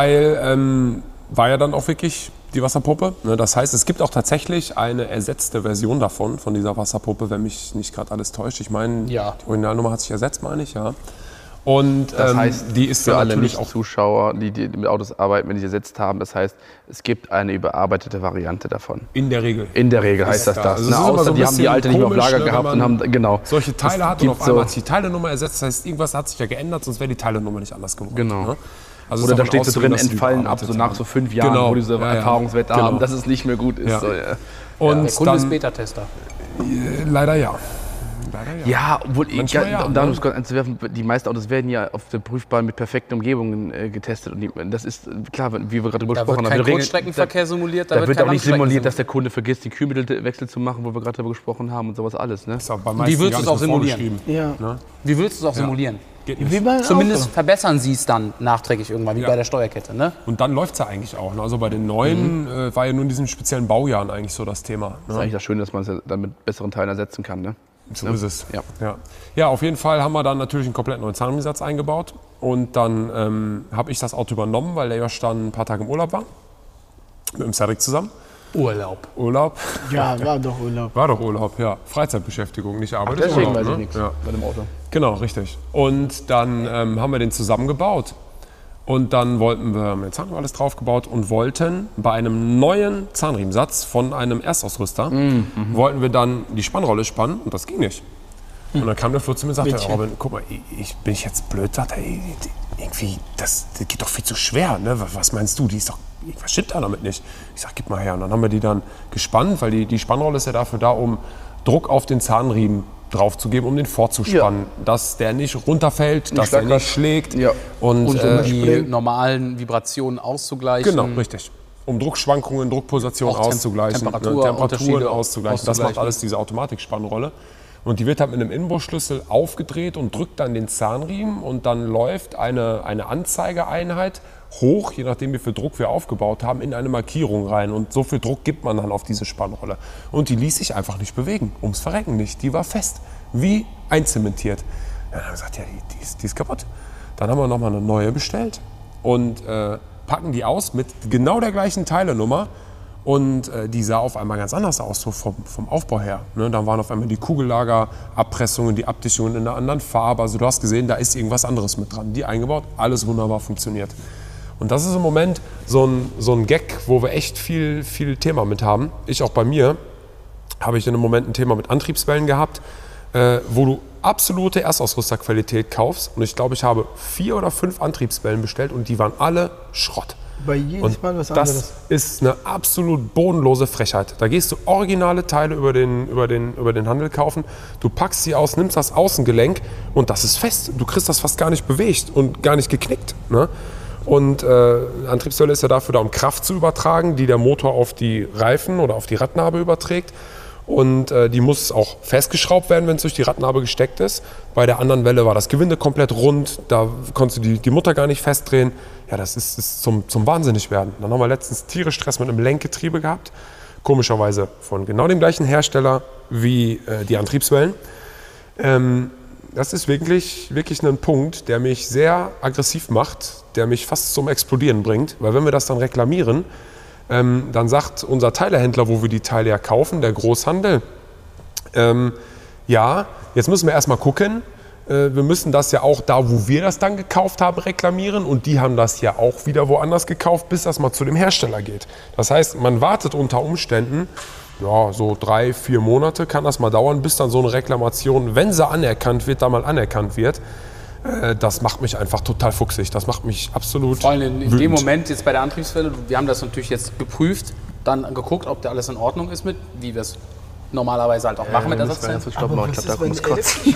weil war ja dann auch wirklich die Wasserpumpe. Ne? Das heißt, es gibt auch tatsächlich eine ersetzte Version davon, von dieser Wasserpumpe, wenn mich nicht gerade alles täuscht. Ich meine, Ja. die Originalnummer hat sich ersetzt, meine ich, ja. Und Das heißt, die ist für ja alle natürlich auch Nicht-Zuschauer, die mit Autos arbeiten, wenn die sie ersetzt haben, das heißt, es gibt eine überarbeitete Variante davon. in der Regel. In der Regel heißt das da. das. Also es Na, ist immer außer so ein die haben die bisschen alte nicht mehr auf komisch, Lager ne, gehabt wenn und man haben, genau. solche Teile Das hat und auf gibt einmal so- hat sich die Teilenummer ersetzt. Das heißt, irgendwas hat sich ja geändert, sonst wäre die Teilenummer nicht anders geworden. Genau. Ne? Also Oder ist da davon steht so auszugehen, drin, dass die entfallen ab überarbeitet so nach haben. so 5 Jahren, Genau. wo diese Ja, ja. Erfahrungswerte Genau. haben, dass es nicht mehr gut ist. Ja. So, ja. Und Der Kunde ist dann, Beta-Tester. leider ja. Ja, obwohl, Manchmal ja, um da ne? noch kurz einzuwerfen, die meisten Autos werden ja auf der Prüfbahn mit perfekten Umgebungen getestet. Und das ist klar, wie wir gerade drüber Da gesprochen wird haben. kein wir Kurzstreckenverkehr simuliert, Da wird kein auch nicht Langstrecken simuliert, dass der Kunde vergisst, die Kühlmittelwechsel zu machen, wo wir gerade drüber gesprochen haben und sowas alles. Ne? Ist auch bei Wie meisten willst gar du es nicht auch so simulieren? vorgeschrieben. Ja. Wie willst du es auch simulieren? Geht Wie nicht. beim Zumindest Auto. verbessern sie es dann nachträglich irgendwann, wie Ja. bei der Steuerkette, ne? Und dann läuft es ja eigentlich auch. Ne? Also bei den neuen war ja nur in diesen speziellen Baujahren eigentlich so das Thema. Das ist Ne? eigentlich das Schöne, dass man es ja dann mit besseren Teilen ersetzen kann. Ne? So ist es. Ja. Ja, auf jeden Fall haben wir dann natürlich einen komplett neuen Zahnriemenssatz eingebaut. Und dann habe ich das Auto übernommen, weil der Josh dann ein paar Tage im Urlaub war. Mit dem Cedric zusammen. Urlaub. Urlaub. Ja, war doch Urlaub. War doch Urlaub, ja. Freizeitbeschäftigung, nicht Arbeit. ist Deswegen Urlaub, weiß ich ne? nichts Ja. bei dem Auto. Genau, richtig. Und dann haben wir den zusammengebaut. Und dann haben wir den Zahnriemen alles draufgebaut und wollten bei einem neuen Zahnriemensatz von einem Erstausrüster, wollten wir dann die Spannrolle spannen und das ging nicht. Und dann kam der Flo zu mir und sagte, Mädchen. Robin, guck mal, bin ich jetzt blöd? Sagt er, irgendwie, das geht doch viel zu schwer. Ne? Was meinst du? Was stimmt da damit nicht? Ich sag, gib mal her. Und dann haben wir die dann gespannt, weil die Spannrolle ist ja dafür da, um Druck auf den Zahnriemen drauf zu geben, um den vorzuspannen, dass der nicht runterfällt, dass er nicht schlägt und die normalen Vibrationen auszugleichen. Genau, richtig. Um Druckschwankungen, Druckpulsationen auszugleichen, Temperaturen auszugleichen. Das macht alles diese Automatikspannrolle. Und die wird halt mit einem Inbusschlüssel aufgedreht und drückt dann den Zahnriemen und dann läuft eine Anzeigeeinheit hoch, je nachdem wie viel Druck wir aufgebaut haben, in eine Markierung rein. Und so viel Druck gibt man dann auf diese Spannrolle. Und die ließ sich einfach nicht bewegen, ums Verrecken nicht. Die war fest, wie einzementiert. Ja, dann haben wir gesagt, ja, die ist kaputt. Dann haben wir nochmal eine neue bestellt und packen die aus mit genau der gleichen Teilenummer. Und die sah auf einmal ganz anders aus, so vom Aufbau her. Ne, dann waren auf einmal die Kugellagerabpressungen, die Abdichtungen in einer anderen Farbe. Also du hast gesehen, da ist irgendwas anderes mit dran. Die eingebaut, alles wunderbar funktioniert. Und das ist im Moment so ein Gag, wo wir echt viel Thema mit haben. Ich auch bei mir habe ich in einem Moment ein Thema mit Antriebswellen gehabt, wo du absolute Erstausrüsterqualität kaufst. Und ich glaube, ich habe 4 oder 5 Antriebswellen bestellt und die waren alle Schrott. Bei jedes Mal was anderes. Das ist eine absolut bodenlose Frechheit. Da gehst du originale Teile über den Handel kaufen, du packst sie aus, nimmst das Außengelenk und das ist fest. Du kriegst das fast gar nicht bewegt und gar nicht geknickt. Ne? Und Antriebswelle ist ja dafür da, um Kraft zu übertragen, die der Motor auf die Reifen oder auf die Radnabe überträgt. Und die muss auch festgeschraubt werden, wenn es durch die Radnabe gesteckt ist. Bei der anderen Welle war das Gewinde komplett rund, da konntest du die Mutter gar nicht festdrehen. Ja, das ist zum Wahnsinnig werden. Dann haben wir letztens tierisch Stress mit einem Lenkgetriebe gehabt. Komischerweise von genau dem gleichen Hersteller wie die Antriebswellen. Das ist wirklich ein Punkt, der mich sehr aggressiv macht, der mich fast zum Explodieren bringt. Weil wenn wir das dann reklamieren, dann sagt unser Teilehändler, wo wir die Teile ja kaufen, der Großhandel, ja, jetzt müssen wir erstmal gucken, wir müssen das ja auch da, wo wir das dann gekauft haben, reklamieren und die haben das ja auch wieder woanders gekauft, bis das mal zu dem Hersteller geht. Das heißt, man wartet unter Umständen, ja, so 3, 4 Monate kann das mal dauern, bis dann so eine Reklamation, wenn sie anerkannt wird, da mal anerkannt wird. Das macht mich einfach total fuchsig. Das macht mich absolut Vor allem in wütend. dem Moment jetzt bei der Antriebswelle, wir haben das natürlich jetzt geprüft, dann geguckt, ob da alles in Ordnung ist mit, wie wir es normalerweise halt auch machen mit Ersatzteilen. Ich glaube, da muss kotzen.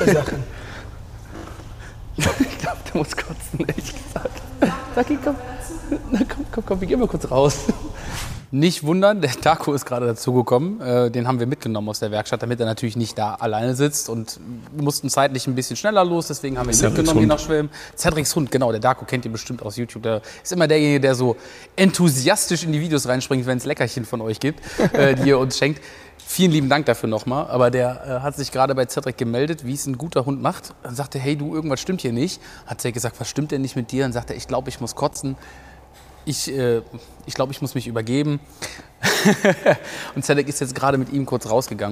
Ich glaube, der muss kotzen, ehrlich gesagt. Sag ihn, komm. Na, komm, wir gehen mal kurz raus. Nicht wundern, der Darko ist gerade dazugekommen. Den haben wir mitgenommen aus der Werkstatt, damit er natürlich nicht da alleine sitzt. Und wir mussten zeitlich ein bisschen schneller los, deswegen haben wir ihn mitgenommen hier nach Schwelm. Cedrics Hund, genau, der Darko kennt ihr bestimmt aus YouTube. Der ist immer derjenige, der so enthusiastisch in die Videos reinspringt, wenn es Leckerchen von euch gibt, die ihr uns schenkt. Vielen lieben Dank dafür nochmal. Aber der hat sich gerade bei Cedric gemeldet, wie es ein guter Hund macht. Dann sagte, hey du, irgendwas stimmt hier nicht. Hat Cedric gesagt, was stimmt denn nicht mit dir? Dann sagte er, ich glaube, ich muss kotzen. Ich glaube, ich muss mich übergeben. Und Cedric ist jetzt gerade mit ihm kurz rausgegangen.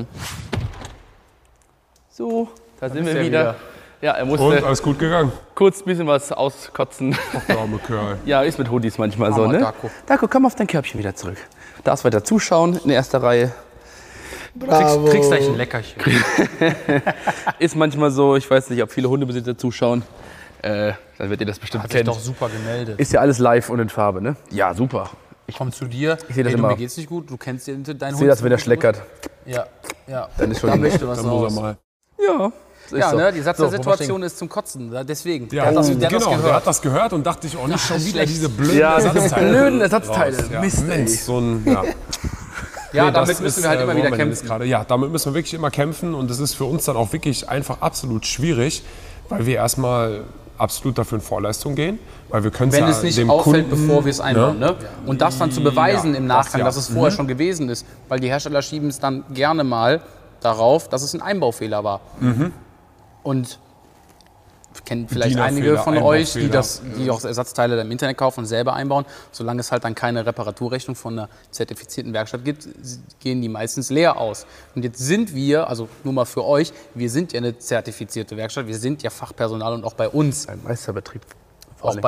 So, da sind wir wieder. Ja, er musste Und alles gut gegangen. kurz ein bisschen was auskotzen. Der arme Kerl. Ja, ist mit Hoodies manchmal so, Armer ne? Darko. Darko, komm auf dein Körbchen wieder zurück. Darfst weiter zuschauen in erster Reihe. Bravo. Kriegst gleich ein Leckerchen. Ist manchmal so, ich weiß nicht, ob viele Hundebesitzer zuschauen. Dann werdet ihr das bestimmt Hat sich kennen. doch super gemeldet. Ist ja alles live und in Farbe, ne? Ja, super. Ich komme zu dir. Ich sehe das hey, immer. Mir geht's nicht gut. Du kennst deinen Hund. Ich sehe das, wenn er schleckert. Ja. Dann ist schon Da möchte was Dann muss raus. er mal. Ja, ist Ja, so. ne, die Satz der So, Situation ist zum Kotzen. Deswegen. Ja, der hat das genau, gehört. der hat das gehört und dachte ich auch nicht schon wieder schlecht. diese blöden Ja, diese Ersatzteile. blöden Ersatzteile. raus. Ja, Mist, ey. Mensch, so ein, ja. Ja, Nee, damit das müssen ist, wir halt immer wo wieder haben wir denn kämpfen. jetzt gerade? Ja, damit müssen wir wirklich immer kämpfen und das ist für uns dann auch wirklich einfach absolut schwierig, weil wir erstmal absolut dafür in Vorleistung gehen, weil wir können Wenn ja es nicht dem auffällt, Kunden, bevor wir es einbauen. Ne? Und das dann zu beweisen Ja, im Nachgang, das ja. dass es vorher schon gewesen ist. Weil die Hersteller schieben es dann gerne mal darauf, dass es ein Einbaufehler war. Und kennen vielleicht einige Dienerfehler, von euch, die, Einbaufehler. die auch Ersatzteile im Internet kaufen und selber einbauen. Solange es halt dann keine Reparaturrechnung von einer zertifizierten Werkstatt gibt, gehen die meistens leer aus. Und jetzt sind wir, also nur mal für euch, wir sind ja eine zertifizierte Werkstatt, wir sind ja Fachpersonal und auch bei uns, Ein Meisterbetrieb. drücken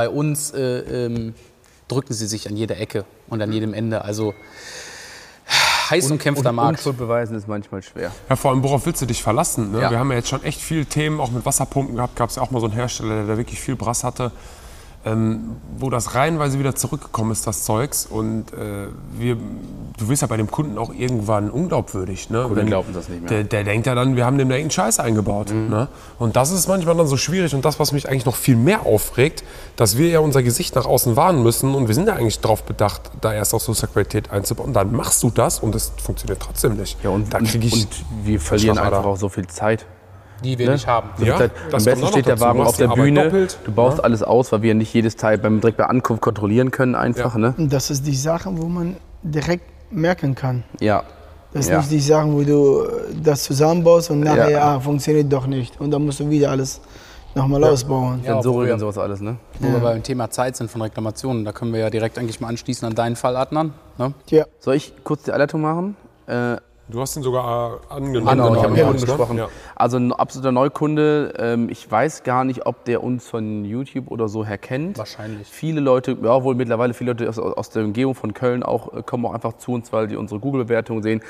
sie sich an jeder Ecke und an jedem Ende. Also heiß umkämpfter Markt. Unschuld beweisen ist manchmal schwer. Ja, vor allem, worauf willst du dich verlassen? Ne? Ja. Wir haben ja jetzt schon echt viele Themen, auch mit Wasserpumpen gehabt. Gab es ja auch mal so einen Hersteller, der da wirklich viel Brass hatte. wo das reihenweise wieder zurückgekommen ist, das Zeugs. Und du wirst ja bei dem Kunden auch irgendwann unglaubwürdig. Ne? Kunden glauben das nicht mehr. Der denkt ja dann, wir haben dem da irgendeinen Scheiß eingebaut. Ne? Und das ist manchmal dann so schwierig. Und das, was mich eigentlich noch viel mehr aufregt, dass wir ja unser Gesicht nach außen wahren müssen. Und wir sind ja eigentlich darauf bedacht, da erst auch Soße-Qualität einzubauen. Und dann machst du das und es funktioniert trotzdem nicht. Ja, und da krieg ich und wir verlieren Schlagader. einfach auch so viel Zeit. Die wir nicht haben. Ja, Am das besten kommt auch steht noch der dazu. Wagen Du auf machst der die Arbeit Bühne, doppelt. du baust alles aus, weil wir nicht jedes Teil direkt bei Ankunft kontrollieren können einfach. Ja. Ne? Und das ist die Sache, wo man direkt merken kann. Ja. Das ist Ja. nicht die Sachen, wo du das zusammenbaust und nachher Ja. funktioniert doch nicht. Und dann musst du wieder alles nochmal ausbauen. Ja, Sensorik obwohl und sowas alles, ne? Wo wir beim Thema Zeit sind von Reklamationen, da können wir ja direkt eigentlich mal anschließen an deinen Fall, Adnan. Ne? Ja. Soll ich kurz die Einleitung machen? Du hast ihn sogar angenommen. Genau, ich habe mit Ja. Kunden gesprochen. Ja. Also ein absoluter Neukunde. Ich weiß gar nicht, ob der uns von YouTube oder so her kennt. Wahrscheinlich. Viele Leute, ja wohl mittlerweile viele Leute aus der Umgebung von Köln auch, kommen auch einfach zu uns, weil die unsere Google-Bewertungen sehen.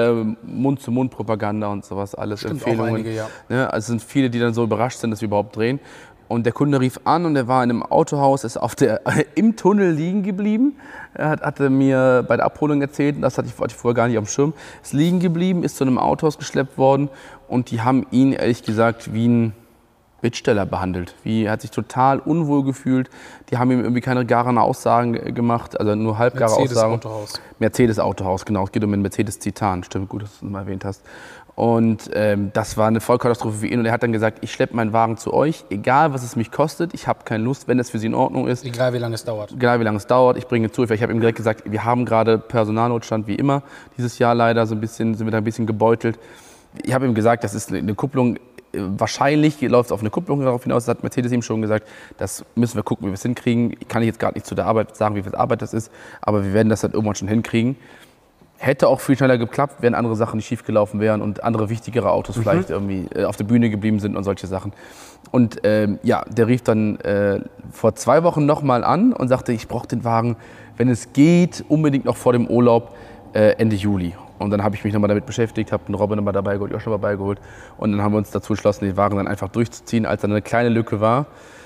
Mund-zu-Mund-Propaganda und sowas, alles Stimmt, Empfehlungen. auch einige, ja. Ne? Also es sind viele, die dann so überrascht sind, dass wir überhaupt drehen. Und der Kunde rief an und er war in einem Autohaus, ist im Tunnel liegen geblieben. Er hatte mir bei der Abholung erzählt, und das hatte ich vorher gar nicht auf dem Schirm, ist liegen geblieben, ist zu einem Autohaus geschleppt worden und die haben ihn ehrlich gesagt wie ein Bittsteller behandelt. Er hat sich total unwohl gefühlt. Die haben ihm irgendwie keine garen Aussagen gemacht, also nur halbgare Aussagen. Autohaus. Mercedes-Autohaus, genau. Es geht um einen Mercedes-Titan. Stimmt, gut, dass du es mal erwähnt hast. Und das war eine Vollkatastrophe für ihn. Und er hat dann gesagt, ich schleppe meinen Wagen zu euch, egal was es mich kostet. Ich habe keine Lust, wenn das für Sie in Ordnung ist. Egal wie lange es dauert. Egal wie lange es dauert, ich bringe zu. Ich habe ihm direkt gesagt, wir haben gerade Personalnotstand wie immer. Dieses Jahr leider sind wir da ein bisschen gebeutelt. Ich habe ihm gesagt, das ist eine Kupplung. Wahrscheinlich läuft es auf eine Kupplung darauf hinaus. Das hat Mercedes ihm schon gesagt. Das müssen wir gucken, wie wir es hinkriegen. Ich kann jetzt gar nicht zu der Arbeit sagen, wie viel Arbeit das ist. Aber wir werden das dann irgendwann schon hinkriegen. Hätte auch viel schneller geklappt, wenn andere Sachen nicht schief gelaufen wären und andere wichtigere Autos vielleicht irgendwie auf der Bühne geblieben sind und solche Sachen. Und ja, der rief dann vor 2 Wochen nochmal an und sagte, ich brauche den Wagen, wenn es geht, unbedingt noch vor dem Urlaub Ende Juli. Und dann habe ich mich nochmal damit beschäftigt, habe einen Robin nochmal dabei geholt, Josh nochmal beigeholt. Und dann haben wir uns dazu entschlossen, den Wagen dann einfach durchzuziehen, als dann eine kleine Lücke war.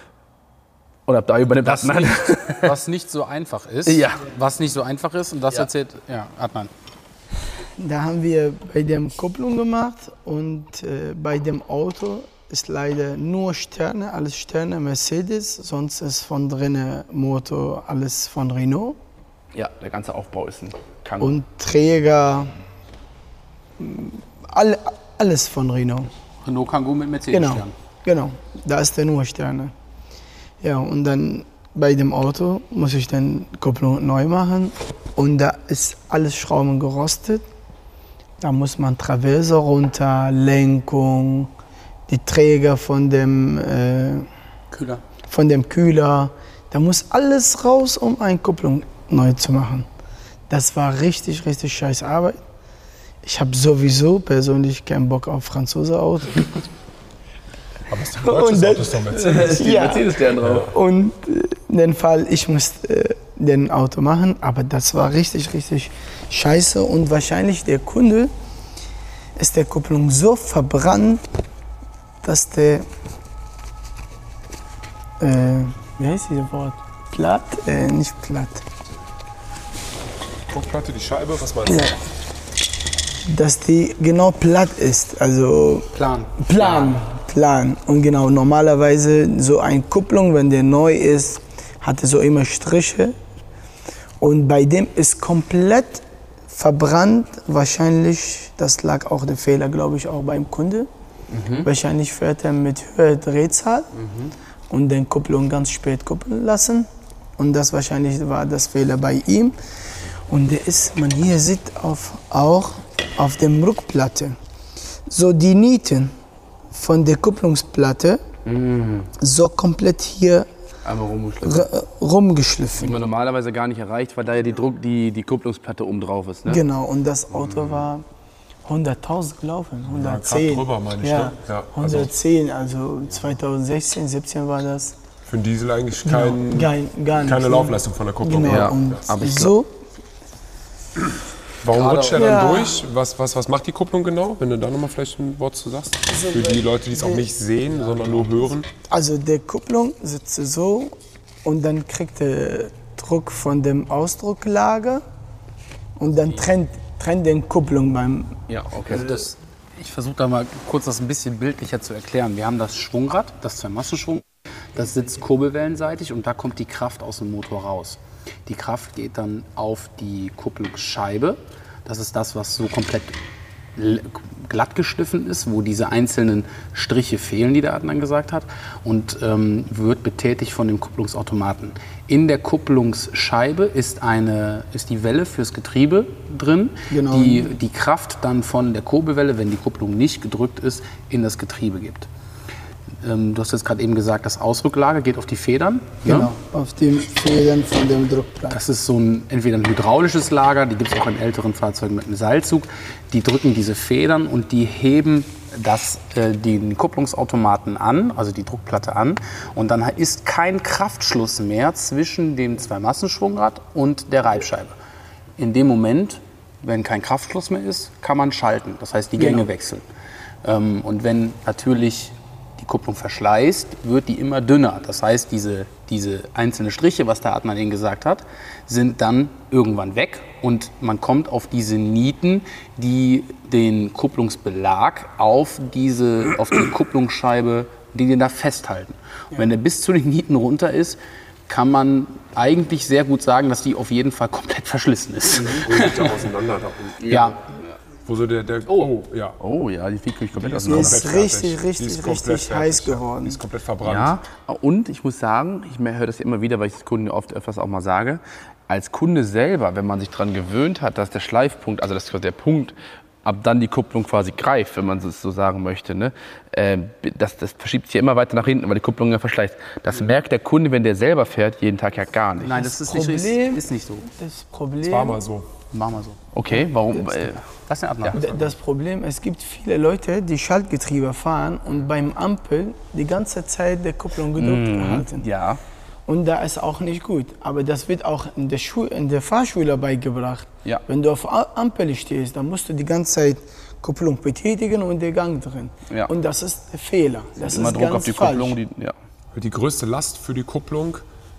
Und ab da übernimmt Adnan. Was nicht so einfach ist. Ja. Was nicht so einfach ist. Und das erzählt Adnan. Da haben wir bei dem Kupplung gemacht und bei dem Auto ist leider nur Sterne, alles Sterne Mercedes, sonst ist von drinnen Motor alles von Renault. Ja, der ganze Aufbau ist ein Kangoo. Und Träger, alles von Renault. Renault Kangoo mit Mercedes-Stern. Genau, da ist der nur Sterne. Ja, und dann bei dem Auto muss ich dann Kupplung neu machen und da ist alles Schrauben gerostet. Da muss man Traverse runter, Lenkung, die Träger von dem Kühler. Da muss alles raus, um eine Kupplung neu zu machen. Das war richtig, richtig scheiß Arbeit. Ich habe sowieso persönlich keinen Bock auf Franzose-Auto. Aber es ist ein deutsches Auto, ist doch Mercedes. Ja. Mercedes-Stern drauf. Und in dem Fall, ich musste den Auto machen, aber das war richtig, richtig scheiße. Und wahrscheinlich der Kunde ist der Kupplung so verbrannt, dass der, wie heißt dieses Wort? Platt? Nicht platt. Druckplatte, die Scheibe, was meinst du? Ja. Dass die genau platt ist, also Plan. Und genau, normalerweise so eine Kupplung, wenn der neu ist, hatte so immer Striche. Und bei dem ist komplett verbrannt. Wahrscheinlich, das lag auch der Fehler, glaube ich, auch beim Kunde. Wahrscheinlich fährt er mit höherer Drehzahl und den Kupplung ganz spät kuppeln lassen. Und das wahrscheinlich war das Fehler bei ihm. Und der ist, man hier sieht auch auf der Rückplatte, so die Nieten von der Kupplungsplatte so komplett hier Einmal rumgeschliffen. rumgeschliffen. Die man normalerweise gar nicht erreicht, weil da ja die Kupplungsplatte oben drauf ist. Ne? Genau, und das Auto war 100.000 gelaufen, 110. grad drüber, meine ich, ja, ne? Ja, also- 110, also 2016, 17 war das. Für einen Diesel eigentlich Gar nicht. keine Laufleistung von der Kupplung. Genau, Ja, und aber ich so, Warum Gerade- rutscht der dann Ja. durch? Was macht die Kupplung genau? Wenn du da nochmal vielleicht ein Wort zu sagst. Für die Leute, die es auch nicht sehen, sondern nur hören. also der Kupplung sitzt so und dann kriegt er Druck von dem Ausdrucklager und dann trennt den Kupplung beim... Ja, okay. Also ich versuche da mal kurz das ein bisschen bildlicher zu erklären. Wir haben das Schwungrad, das Zwei-Massenschwungrad, das sitzt kurbelwellenseitig und da kommt die Kraft aus dem Motor raus. Die Kraft geht dann auf die Kupplungsscheibe. Das ist das, was so komplett glatt geschliffen ist, wo diese einzelnen Striche fehlen, die der Adnan gesagt hat, und wird betätigt von dem Kupplungsautomaten. In der Kupplungsscheibe ist die Welle fürs Getriebe drin, Genau. die Kraft dann von der Kurbelwelle, wenn die Kupplung nicht gedrückt ist, in das Getriebe gibt. Du hast jetzt gerade eben gesagt, das Ausrücklager geht auf die Federn. Genau, Ne? auf die Federn von dem Druckplatz. Das ist so entweder ein hydraulisches Lager, die gibt es auch in älteren Fahrzeugen mit einem Seilzug. Die drücken diese Federn und die heben den Kupplungsautomaten an, also die Druckplatte an. Und dann ist kein Kraftschluss mehr zwischen dem Zwei-Massenschwungrad und der Reibscheibe. In dem Moment, wenn kein Kraftschluss mehr ist, kann man schalten, das heißt die Gänge wechseln. Und wenn natürlich die Kupplung verschleißt, wird die immer dünner. Das heißt, diese einzelnen Striche, was der Adnan Ihnen gesagt hat, sind dann irgendwann weg und man kommt auf diese Nieten, die den Kupplungsbelag auf die Kupplungsscheibe, die den da festhalten. Und wenn der bis zu den Nieten runter ist, kann man eigentlich sehr gut sagen, dass die auf jeden Fall komplett verschlissen ist. auseinander da unten. Ja. Wo so ja. Oh ja, die fliegt komplett Die auseinander. ist komplett richtig fertig. heiß geworden. Die ist komplett verbrannt. Ja, und ich muss sagen, ich höre das immer wieder, weil ich das Kunden oft öfters auch mal sage, als Kunde selber, wenn man sich daran gewöhnt hat, dass der Schleifpunkt, also das ist der Punkt, ab dann die Kupplung quasi greift, wenn man es so sagen möchte, ne? Das verschiebt sich ja immer weiter nach hinten, weil die Kupplung ja verschleißt. Das merkt der Kunde, wenn der selber fährt, jeden Tag ja gar nicht. Nein, das ist Problem- nicht so. Das Problem, War mal so. Machen wir so. Okay, warum? Das ist der Adnan. das Problem, es gibt viele Leute, die Schaltgetriebe fahren und beim Ampel die ganze Zeit die Kupplung gedrückt halten. Ja. Und da ist auch nicht gut. Aber das wird auch in der Fahrschule beigebracht. Ja. Wenn du auf Ampel stehst, dann musst du die ganze Zeit Kupplung betätigen und den Gang drin. Ja. Und das ist ein Fehler. Das Immer ist Druck ganz auf die falsch. Kupplung. Die größte Last für die Kupplung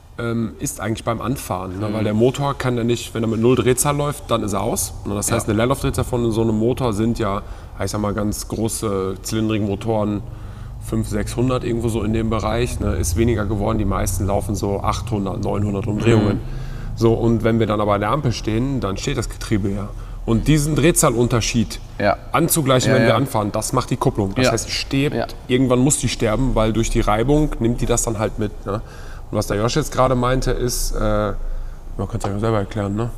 ist eigentlich beim Anfahren. Ne? Weil der Motor kann ja nicht, wenn er mit 0 Drehzahl läuft, dann ist er aus. Und das heißt, eine Leerlaufdrehzahl von so einem Motor sind ja, ich sag mal, ganz große zylindrige Motoren, 500, 600 irgendwo so in dem Bereich. Ne? Ist weniger geworden, die meisten laufen so 800, 900 Umdrehungen. So, und wenn wir dann aber an der Ampel stehen, dann steht das Getriebe ja. Und diesen Drehzahlunterschied anzugleichen, wenn wir anfahren, das macht die Kupplung. Das heißt, die stirbt, irgendwann muss die sterben, weil durch die Reibung nimmt die das dann halt mit. Ne? Und was der Josh jetzt gerade meinte, ist, man kann es ja selber erklären, ne?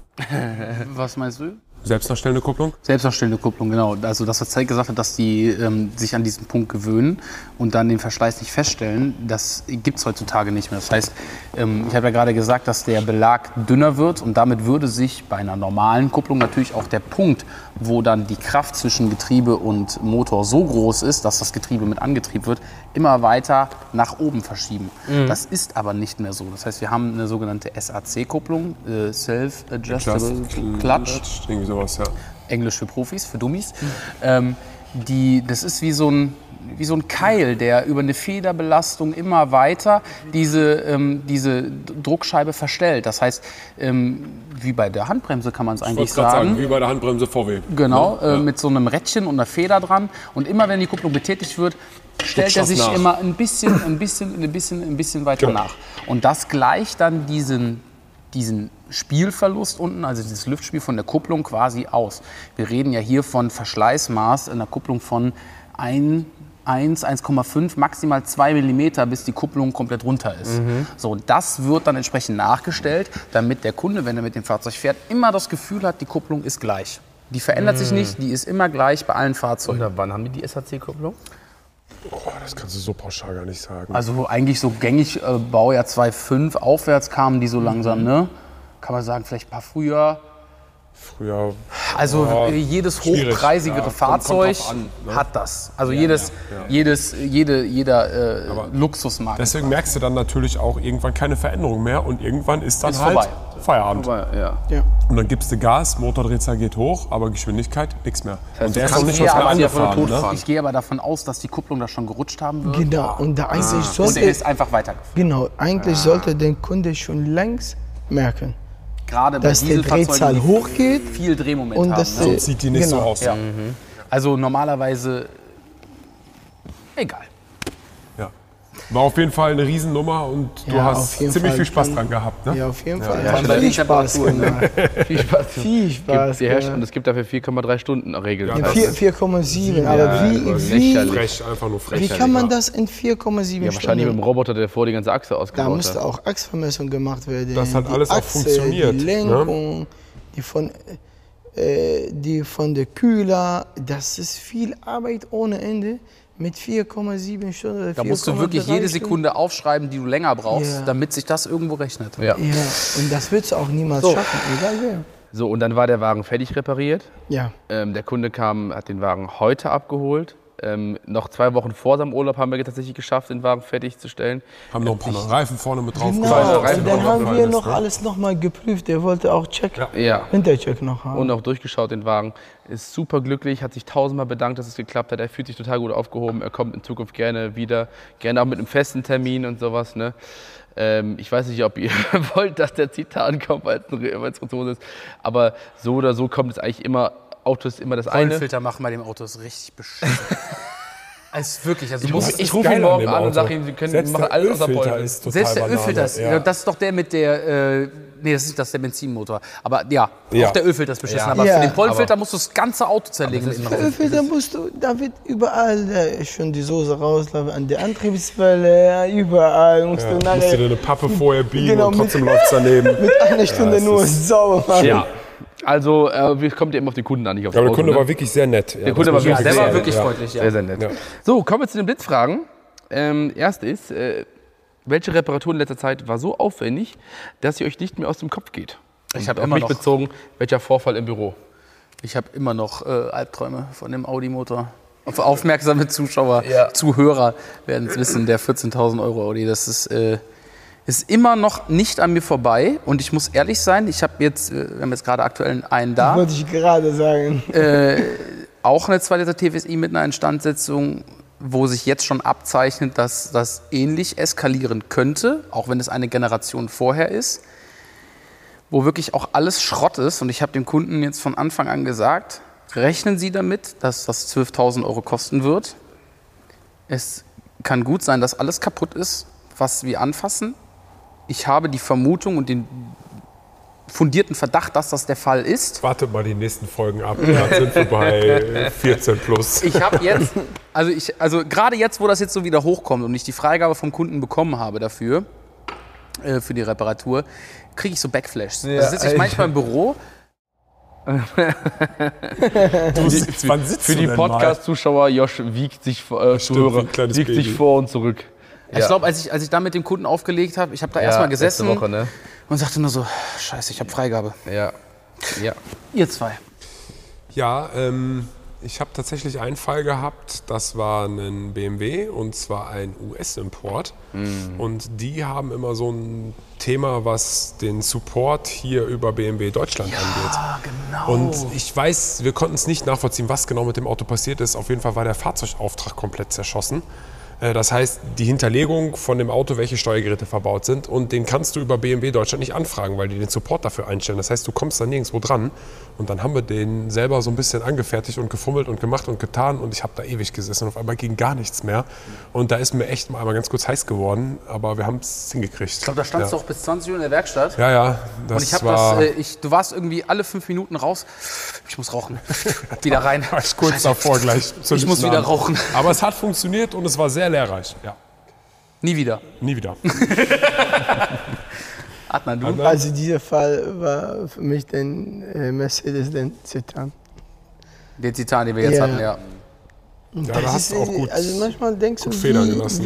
Was meinst du? Selbstnachstellende Kupplung? Selbstnachstellende Kupplung, genau. Also das, was Zeig gesagt hat, dass die sich an diesen Punkt gewöhnen und dann den Verschleiß nicht feststellen, das gibt es heutzutage nicht mehr. Das heißt, ich habe ja gerade gesagt, dass der Belag dünner wird und damit würde sich bei einer normalen Kupplung natürlich auch der Punkt, wo dann die Kraft zwischen Getriebe und Motor so groß ist, dass das Getriebe mit angetrieben wird, immer weiter nach oben verschieben. Das ist aber nicht mehr so. Das heißt, wir haben eine sogenannte SAC-Kupplung, Self-Adjustable Clutch. Irgendwie sowas, ja. Englisch für Profis, für Dummies. Das ist wie so ein Keil, der über eine Federbelastung immer weiter diese Druckscheibe verstellt. Das heißt, wie bei der Handbremse kann man es eigentlich Ich wollte gerade sagen. sagen, wie bei der Handbremse VW. Genau, Ja. mit so einem Rädchen und einer Feder dran. Und immer wenn die Kupplung betätigt wird, stellt er das sich nach. immer ein bisschen weiter Genau. nach. Und das gleicht dann diesen Spielverlust unten, also dieses Lüftspiel von der Kupplung quasi aus. Wir reden ja hier von Verschleißmaß in der Kupplung von 1,5, maximal 2 mm, bis die Kupplung komplett runter ist. So, das wird dann entsprechend nachgestellt, damit der Kunde, wenn er mit dem Fahrzeug fährt, immer das Gefühl hat, die Kupplung ist gleich. Die verändert sich nicht, die ist immer gleich bei allen Fahrzeugen. Und wann haben die SAC-Kupplung? Oh, das kannst du so pauschal gar nicht sagen. Also eigentlich so gängig, Baujahr 2005 aufwärts kamen die so langsam, ne? Kann man sagen, vielleicht ein paar früher. Früher. Also Ja, jedes schwierig. hochpreisigere Ja, kommt Fahrzeug drauf an, ne? hat das. Also jeder Luxusmarkt. Deswegen merkst du dann natürlich auch irgendwann keine Veränderung mehr und irgendwann ist dann Ist halt vorbei. Feierabend. Ja. Ja. Und dann gibst du Gas, Motordrehzahl geht hoch, aber Geschwindigkeit nichts mehr. heißt, und der du ist kannst noch nicht hier mal aber angefahren. tot Ne? fahren. Ich gehe aber davon aus, dass die Kupplung da schon gerutscht haben wird. Genau, und da eigentlich Und sollte, er ist einfach weitergefahren. genau, eigentlich sollte der Kunde schon längst merken, Gerade bei dass der Dieselfahrzeugen, Drehzahl die hochgeht viel Drehmoment und haben. dass Ne? der, Sieht die nicht so genau. aus. Ja. Also normalerweise, egal. Ja. War auf jeden Fall eine Riesennummer und du Ja, hast auf jeden ziemlich Fall viel Spaß kann- dran gehabt. Ne? Ja, auf jeden Fall. ja, Hat schon viel Spaß gemacht. Viel Spaß. Viel Spaß Die Herrscher, und gemacht. es gibt dafür 4,3 Stunden Regel. Ja, Das das heißt, 4,7. Aber wie lächerlich. Frech, einfach nur frech. wie kann man das in 4,7 ja, wahrscheinlich mit Stunden? dem Roboter, der vor die ganze Achse Da ausgebaut müsste hat. auch Achsvermessung gemacht werden. Das hat Die alles auch Achse, funktioniert, Die Lenkung, die von der Kühler. Das ist viel Arbeit ohne Ende mit 4,7 Stunden. Oder Da musst du wirklich 4,3 jede Stunden. Sekunde aufschreiben, die du länger brauchst, Ja. damit sich das irgendwo rechnet. Ja. Ja, und das würdest du auch niemals So. schaffen, egal wer. So, und dann war der Wagen fertig repariert. Ja. Der Kunde hat den Wagen heute abgeholt. Noch 2 Wochen vor seinem Urlaub haben wir tatsächlich geschafft, den Wagen fertigzustellen. Haben noch ein paar neue Reifen vorne mit drauf Genau, gemacht. Reifen und dann haben wir aufgefallen noch ist, ne? alles nochmal geprüft. Der wollte auch Ja. Hintercheck noch haben. Und auch durchgeschaut, den Wagen. Ist super glücklich, hat sich tausendmal bedankt, dass es geklappt hat. Er fühlt sich total gut aufgehoben. Er kommt in Zukunft gerne wieder. Gerne auch mit einem festen Termin und sowas. Ne? Ich weiß nicht, ob ihr wollt, dass der Zitan kommt, weil es Franzose ist. Aber so oder so kommt es eigentlich immer. Auto ist immer das eine. Pollenfilter machen bei dem Auto ist richtig beschissen. Also wirklich, also Ich rufe ihn morgen an und sage ihm, Sie können machen alles außer Ölfilter Pollen. ist total selbst der Banane. Ölfilter, ist, Ja. das ist doch der mit der, nee, das ist der Benzinmotor. Aber ja, Ja. auch der Ölfilter ist beschissen. Ja. Aber Ja. für den Pollenfilter musst du das ganze Auto zerlegen. mit innen raus. Ölfilter da wird überall schon die Soße rauslaufen, an der Antriebswelle, überall musst du Musst du nachher dir eine Pappe vorher biegen Genau, und trotzdem läuft es daneben. mit einer Stunde es nur ist- sauber machen. Ja. Also, kommt ja immer auf die Kunden an, nicht auf Ja, das aber der Auto, Kunde ne? war wirklich sehr nett. Der Kunde war Ja, der war sehr wirklich nett. freundlich, ja. Sehr, sehr nett. Ja. So, kommen wir zu den Blitzfragen. Erste ist, welche Reparatur in letzter Zeit war so aufwendig, dass sie euch nicht mehr aus dem Kopf geht? Ich Und hab auf immer mich noch- bezogen, welcher Vorfall im Büro? Ich habe immer noch Albträume von dem Audi-Motor. Aufmerksame Zuschauer, Ja. Zuhörer werden es wissen, der 14.000 € Audi, das ist immer noch nicht an mir vorbei. Und ich muss ehrlich sein, wir haben jetzt gerade aktuell einen da. Wollte ich gerade sagen. Auch eine 2 Liter TFSI mit einer Instandsetzung, wo sich jetzt schon abzeichnet, dass das ähnlich eskalieren könnte, auch wenn es eine Generation vorher ist, wo wirklich auch alles Schrott ist. Und ich habe dem Kunden jetzt von Anfang an gesagt, rechnen Sie damit, dass das 12.000 € kosten wird. Es kann gut sein, dass alles kaputt ist, was wir anfassen. Ich habe die Vermutung und den fundierten Verdacht, dass das der Fall ist. Wartet mal die nächsten Folgen ab. Dann sind wir bei 14 plus. Ich habe jetzt, also gerade jetzt, wo das jetzt so wieder hochkommt und ich die Freigabe vom Kunden bekommen habe dafür, für die Reparatur, kriege ich so Backflashes. Ja, Da sitze ich manchmal im Büro. Wann sitzt Für du die denn mal? Podcast-Zuschauer, Josh wiegt sich vor, Stimmt, wie ein kleines wiegt sich Baby. vor und zurück. Ich glaube, als ich da mit dem Kunden aufgelegt habe, ich habe da erstmal gesessen letzte Woche, ne? und sagte nur so, scheiße, ich habe Freigabe. Ja. Ja. Ihr zwei. Ja, ich habe tatsächlich einen Fall gehabt, das war ein BMW und zwar ein US-Import. Und die haben immer so ein Thema, was den Support hier über BMW Deutschland angeht. Genau. Und ich weiß, wir konnten es nicht nachvollziehen, was genau mit dem Auto passiert ist. Auf jeden Fall war der Fahrzeugauftrag komplett zerschossen. Das heißt, die Hinterlegung von dem Auto, welche Steuergeräte verbaut sind, und den kannst du über BMW Deutschland nicht anfragen, weil die den Support dafür einstellen. Das heißt, du kommst da nirgendwo dran. Und dann haben wir den selber so ein bisschen angefertigt und gefummelt und gemacht und getan. Und ich habe da ewig gesessen und auf einmal ging gar nichts mehr. Und da ist mir echt mal einmal ganz kurz heiß geworden. Aber wir haben es hingekriegt. Ich glaube, da standst du auch bis 20 Uhr in der Werkstatt. Ja, ja. Das Und ich habe war du warst irgendwie alle 5 Minuten raus. Ich muss rauchen. Wieder rein. war ich kurz davor gleich. zu Ich muss diesem wieder Abend. rauchen. Aber es hat funktioniert und es war sehr lehrreich. Ja, Nie wieder. nie wieder. Adnan, du? Also dieser Fall war für mich den Mercedes, den Citan. Den Titan, den wir jetzt Ja. hatten, ja. Ja, da hast du auch gut. Also manchmal denkst du, gut federn gelassen.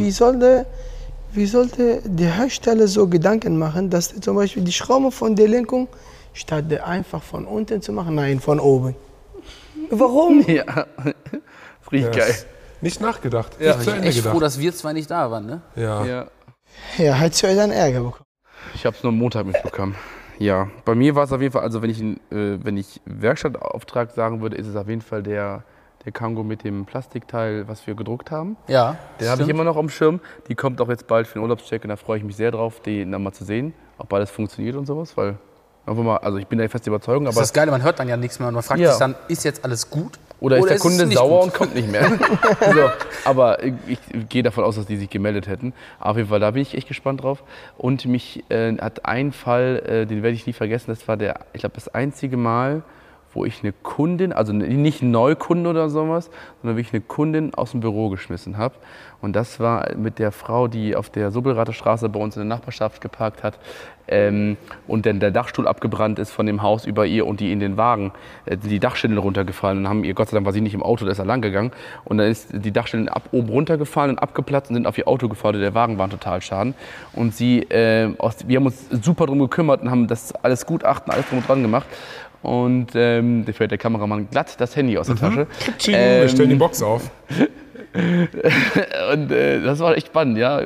wie sollte der Hersteller so Gedanken machen, dass der zum Beispiel die Schraube von der Lenkung statt der einfach von unten zu machen, nein, von oben. Warum? Ja, das ist richtig geil. Nicht nachgedacht. Ja, Nicht ich zu bin Ende echt gedacht. froh, dass wir zwei nicht da waren, ne? Ja. Ja. Ja, hat sie dann Ärger bekommen. Ich habe es nur am Montag mitbekommen. Ja, bei mir war es auf jeden Fall, also wenn ich Werkstattauftrag sagen würde, ist es auf jeden Fall der Kango mit dem Plastikteil, was wir gedruckt haben. Ja. Den habe ich immer noch am Schirm. Die kommt auch jetzt bald für den Urlaubscheck und da freue ich mich sehr drauf, den dann mal zu sehen, ob alles funktioniert und sowas, weil einfach mal, also ich bin da fest Überzeugung, Das aber ist das Geile, man hört dann ja nichts mehr und man fragt Ja. sich dann, ist jetzt alles gut? oder ist der es Kunde nicht sauer gut? und kommt nicht mehr. So, aber ich gehe davon aus, dass die sich gemeldet hätten. Auf jeden Fall, da bin ich echt gespannt drauf. Und mich hat ein Fall, den werde ich nie vergessen, das war ich glaube, das einzige Mal, wo ich eine Kundin, also nicht einen Neukunden oder sowas, sondern wo ich eine Kundin aus dem Büro geschmissen habe. Und das war mit der Frau, die auf der Subbelrather Straße bei uns in der Nachbarschaft geparkt hat und dann der Dachstuhl abgebrannt ist von dem Haus über ihr und die in den Wagen, die Dachschindeln runtergefallen und haben ihr, Gott sei Dank war sie nicht im Auto, da ist er lang gegangen und dann ist die Dachschindeln oben runtergefallen und abgeplatzt und sind auf ihr Auto gefahren und der Wagen war ein Totalschaden. Und wir haben uns super drum gekümmert und haben das alles Gutachten, alles drum und dran gemacht. Und da fällt der Kameramann glatt das Handy aus der Tasche. Wir stellen die Box auf. Und das war echt spannend, ja.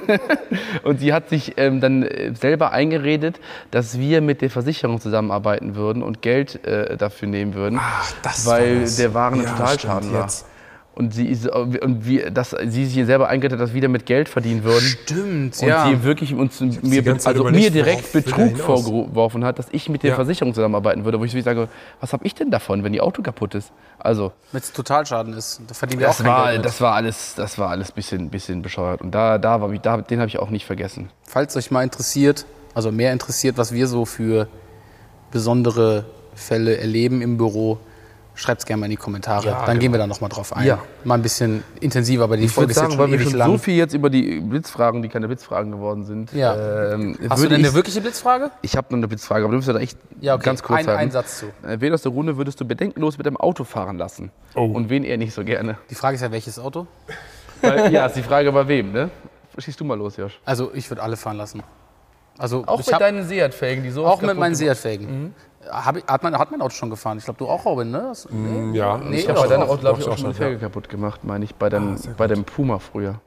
Und sie hat sich dann selber eingeredet, dass wir mit der Versicherung zusammenarbeiten würden und Geld dafür nehmen würden, Ach, das weil war das. der Wagen ein Ja, Totalschaden stimmt, war. jetzt. Und sie sich hier selber eingeredet hat, dass wir damit Geld verdienen würden. Stimmt, Und ja. sie wirklich die ganze Zeit mir überlegt, direkt worauf will der Betrug hinaus? vorgeworfen hat, dass ich mit der Ja. Versicherung zusammenarbeiten würde. Wo ich sage, was habe ich denn davon, wenn ihr Auto kaputt ist? Also, Wenn es Totalschaden ist, da verdienen wir auch das kein war, Geld mit. das war alles bisschen bescheuert. Und den habe ich auch nicht vergessen. Falls euch mal interessiert, also mehr interessiert, was wir so für besondere Fälle erleben im Büro, schreibt es gerne mal in die Kommentare. Ja, Dann gehen wir da noch mal drauf ein. Ja. Mal ein bisschen intensiver, aber die Ich Folge würde ist jetzt sagen, schon weil wir ewig schon lang. so viel jetzt über die Blitzfragen, die keine Blitzfragen geworden sind. Ja. Hast du denn eine wirkliche Blitzfrage? Ich habe noch eine Blitzfrage, aber du musst ja da echt Ja, okay. ganz kurz halten. Ein Satz zu. Wen aus der Runde würdest du bedenkenlos mit deinem Auto fahren lassen? Oh. Und wen eher nicht so gerne? Die Frage ist ja, welches Auto? Ja, ist die Frage bei wem, ne? Schießt du mal los, Josh. Also ich würde alle fahren lassen. Also Auch ich mit hab, deinen Seat-Felgen, die so auch oft mit kaputt meinen gemacht- Seat-Felgen. Hat mein Auto schon gefahren? Ich glaube, du auch, Robin, ne? Ja, Nee, ich Ja, aber bei deinem auch, Auto, glaube ich, glaub auch schon eine Felge kaputt gemacht, meine ich, bei sehr dem Puma früher.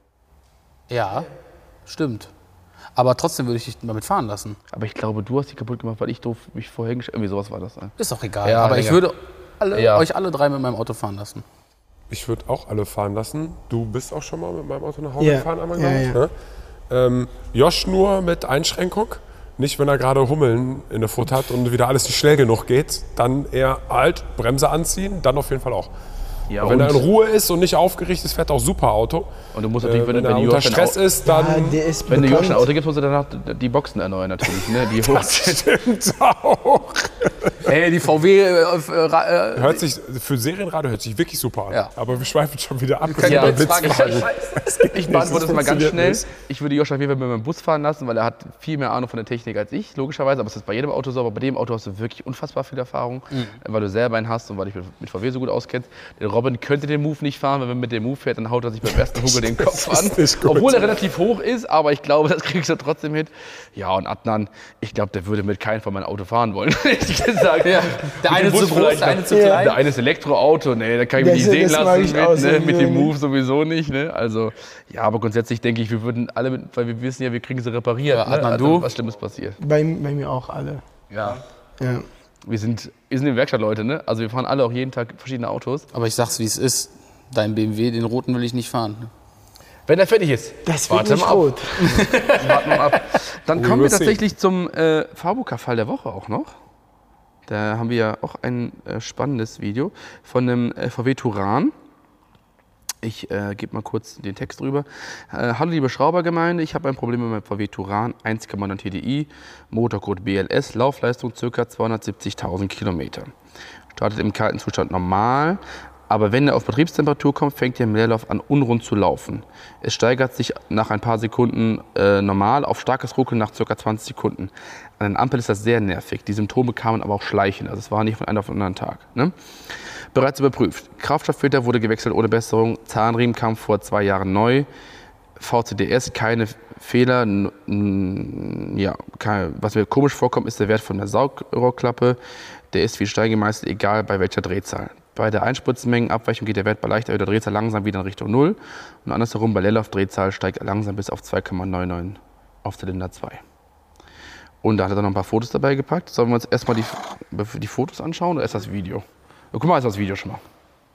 Ja, stimmt. Aber trotzdem würde ich dich damit fahren lassen. Aber ich glaube, du hast die kaputt gemacht, weil ich doof mich vorher hingestellt irgendwie sowas war das. Ist doch egal. Ja, aber ich egal. würde Ja. euch alle drei mit meinem Auto fahren lassen. Ich würde auch alle fahren lassen. Du bist auch schon mal mit meinem Auto nach Hause Ja. gefahren, einmal, Ja, glaube ich. Ne? Josh nur mit Einschränkung. Nicht, wenn er gerade Hummeln in der Futter hat und wieder alles nicht schnell genug geht. Dann eher halt, Bremse anziehen, dann auf jeden Fall auch. Ja, Aber wenn er in und, Ruhe ist und nicht aufgeregt ist, fährt er auch super Auto. und du musst natürlich, Wenn er du unter Josh ein Stress Au- ist, dann Ja, der ist wenn du Josh ein bekannt. Auto gibst, musst du danach die Boxen erneuern natürlich. Ne? Die hoch. stimmt auch. Hey, die VW. Hört sich, für Serienradio hört sich wirklich super an. Ja. Aber wir schweifen schon wieder ab. können Ja, ja, Blitzfragen Ich beantworte das mal ganz funktioniert schnell. nicht. Ich würde Josh auf jeden Fall mit meinem Bus fahren lassen, weil er hat viel mehr Ahnung von der Technik als ich, logischerweise. Aber es ist bei jedem Auto so. Aber bei dem Auto hast du wirklich unfassbar viel Erfahrung, weil du selber einen hast und weil ich mit VW so gut auskennst. Der Robin könnte den Move nicht fahren, weil wenn er mit dem Move fährt, dann haut er sich beim ersten Hugel den Kopf Das an. ist nicht gut. Obwohl er relativ hoch ist, aber ich glaube, das kriegst du trotzdem hin. Ja, und Adnan, ich glaube, der würde mit keinem von meinem Auto fahren wollen. Ich gesagt. Ja, der Mit eine dem Bus zu groß, vielleicht der noch. eine zu klein. Der eine ist Elektroauto, nee, da kann ich mich nicht sehen Das mag lassen ich mit, auch ne, mit dem sowieso Move sowieso nicht. Ne? Also, ja, aber grundsätzlich denke ich, wir würden alle, weil wir wissen ja, wir kriegen sie repariert. Ja, Ne? Adnan, Also, du? was Schlimmes passiert. Bei mir auch alle. Ja. Ja. Wir sind die Werkstattleute, ne? Also wir fahren alle auch jeden Tag verschiedene Autos. Aber ich sag's, wie es ist. Dein BMW, den roten will ich nicht fahren. Wenn er fertig ist, Das wird warte nicht mal ab. rot. Warten wir mal ab. Dann kommen wir will see. tatsächlich zum Fahrbucher-Fall der Woche auch noch. Da haben wir ja auch ein spannendes Video von einem VW Touran. Ich gebe mal kurz den Text drüber. Hallo liebe Schraubergemeinde, ich habe ein Problem mit meinem VW Touran 1,9 TDI, Motorcode BLS, Laufleistung ca. 270.000 Kilometer. Startet im kalten Zustand normal, aber wenn er auf Betriebstemperatur kommt, fängt er im Leerlauf an unrund zu laufen. Es steigert sich nach ein paar Sekunden normal auf starkes Ruckeln nach ca. 20 Sekunden. An den Ampeln ist das sehr nervig. Die Symptome kamen aber auch schleichend, also es war nicht von einem auf den anderen Tag. Ne? Bereits überprüft. Kraftstofffilter wurde gewechselt ohne Besserung. Zahnriemen kam vor 2 Jahren neu. VCDS keine Fehler. Was mir komisch vorkommt, ist der Wert von der Saugrohrklappe. Der ist wie Stein gemeißelt, egal bei welcher Drehzahl. Bei der Einspritzmengenabweichung geht der Wert bei leicht erhöhter Drehzahl langsam wieder in Richtung 0. Und andersherum bei Leerlaufdrehzahl steigt er langsam bis auf 2,99 auf Zylinder 2. Und da hat er dann noch ein paar Fotos dabei gepackt. Sollen wir uns erstmal die Fotos anschauen oder erst das Video? Guck mal, erst das Video schon mal.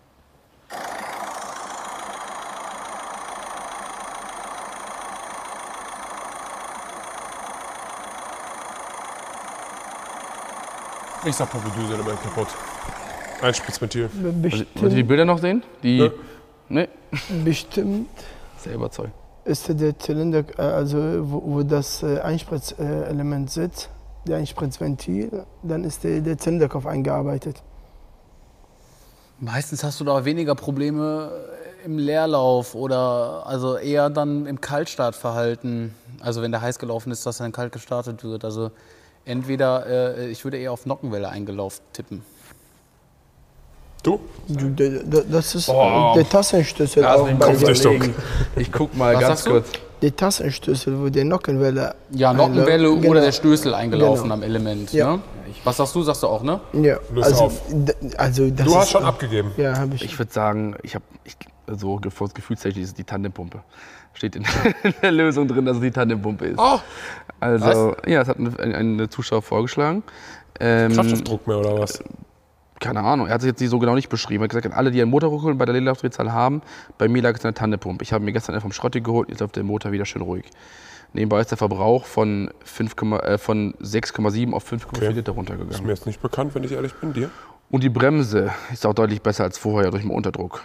Ich sag Pumpe-Düse-Element kaputt. Einspritzventil. Wollt ihr die Bilder noch sehen? Ja. Ne? Bestimmt Sehr überzeugt. ist der Zylinder, also wo das Einspritzelement sitzt, der Einspritzventil, dann ist der Zylinderkopf eingearbeitet. Meistens hast du da weniger Probleme im Leerlauf oder also eher dann im Kaltstartverhalten. Also wenn der heiß gelaufen ist, dass er dann kalt gestartet wird. Also entweder, ich würde eher auf Nockenwelle eingelaufen tippen. Du? Das ist der Tassenschlüssel auch bei Kopfdichtung. Ich guck mal Was ganz sagst du? kurz. der Tassenschlüssel, wo der Nockenwelle. Ja, Nockenwelle Genau. oder der Stößel eingelaufen Genau. am Element. Ja. Ne? Was sagst du? Sagst du auch, ne? Ja, Löse auf. also das Du hast ist, schon abgegeben. Ja, habe ich. Ich würde sagen, so gefühlstechnisch ist es die Tandempumpe. Steht in der Lösung drin, dass es die Tandempumpe ist. Oh. Also, ja, das hat eine Zuschauer vorgeschlagen. Kraftstoffdruck mehr oder was? Keine Ahnung, er hat sich jetzt so genau nicht beschrieben. Er hat gesagt, alle, die einen Motorruckel bei der Leerlaufdrehzahl haben, bei mir lag es an der Tandempumpe. Ich habe mir gestern vom Schrotti geholt, jetzt läuft der Motor wieder schön ruhig. Nebenbei ist der Verbrauch von 6,7 auf 5,4 Liter Ist runtergegangen. mir jetzt nicht bekannt, wenn ich ehrlich bin. Dir? Und die Bremse ist auch deutlich besser als vorher durch den Unterdruck.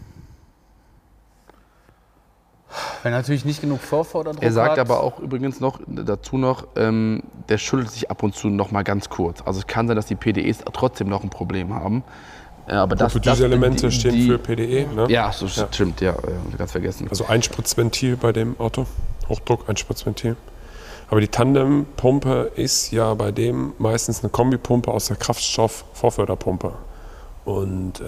Wenn natürlich nicht genug Vorvorderdruck Er sagt hat. aber auch übrigens dazu noch, der schüttelt sich ab und zu noch mal ganz kurz. Also es kann sein, dass die PDEs trotzdem noch ein Problem haben. Aber Diese Elemente stehen für PDE, ne? Ja, so stimmt, ja, ganz vergessen. Also Einspritzventil bei dem Auto. Hochdruck, Einspritzventil. Aber die Tandempumpe ist ja bei dem meistens eine Kombipumpe aus der Kraftstoff-Vorförderpumpe. Und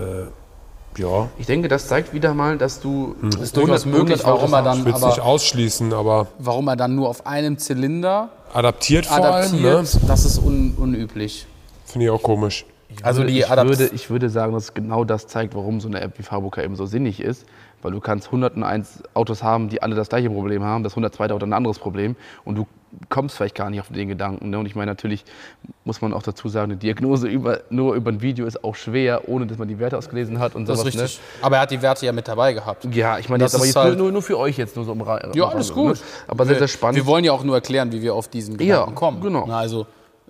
ja, Ich denke, das zeigt wieder mal, dass du Das ist durchaus möglich, warum er ich dann will es nicht ausschließen, aber nur auf einem Zylinder adaptiert vor allem, adaptiert, ne? das ist unüblich. Finde ich auch komisch. Also die ich würde sagen, dass genau das zeigt, warum so eine App wie Fahrbuka eben so sinnig ist. Weil du kannst 101 Autos haben, die alle das gleiche Problem haben, das 102. Auto ein anderes Problem und du kommst vielleicht gar nicht auf den Gedanken. Ne? Und ich meine, natürlich muss man auch dazu sagen, eine Diagnose nur über ein Video ist auch schwer, ohne dass man die Werte ausgelesen hat und Das sowas. ist richtig. Aber er hat die Werte ja mit dabei gehabt. Ne? Ja, ich meine, Das jetzt, aber ist jetzt halt- nur für euch jetzt, nur so Ja, alles gut. Ne? Aber sehr, sehr spannend. Wir wollen ja auch nur erklären, wie wir auf diesen Gedanken kommen. genau. Na, also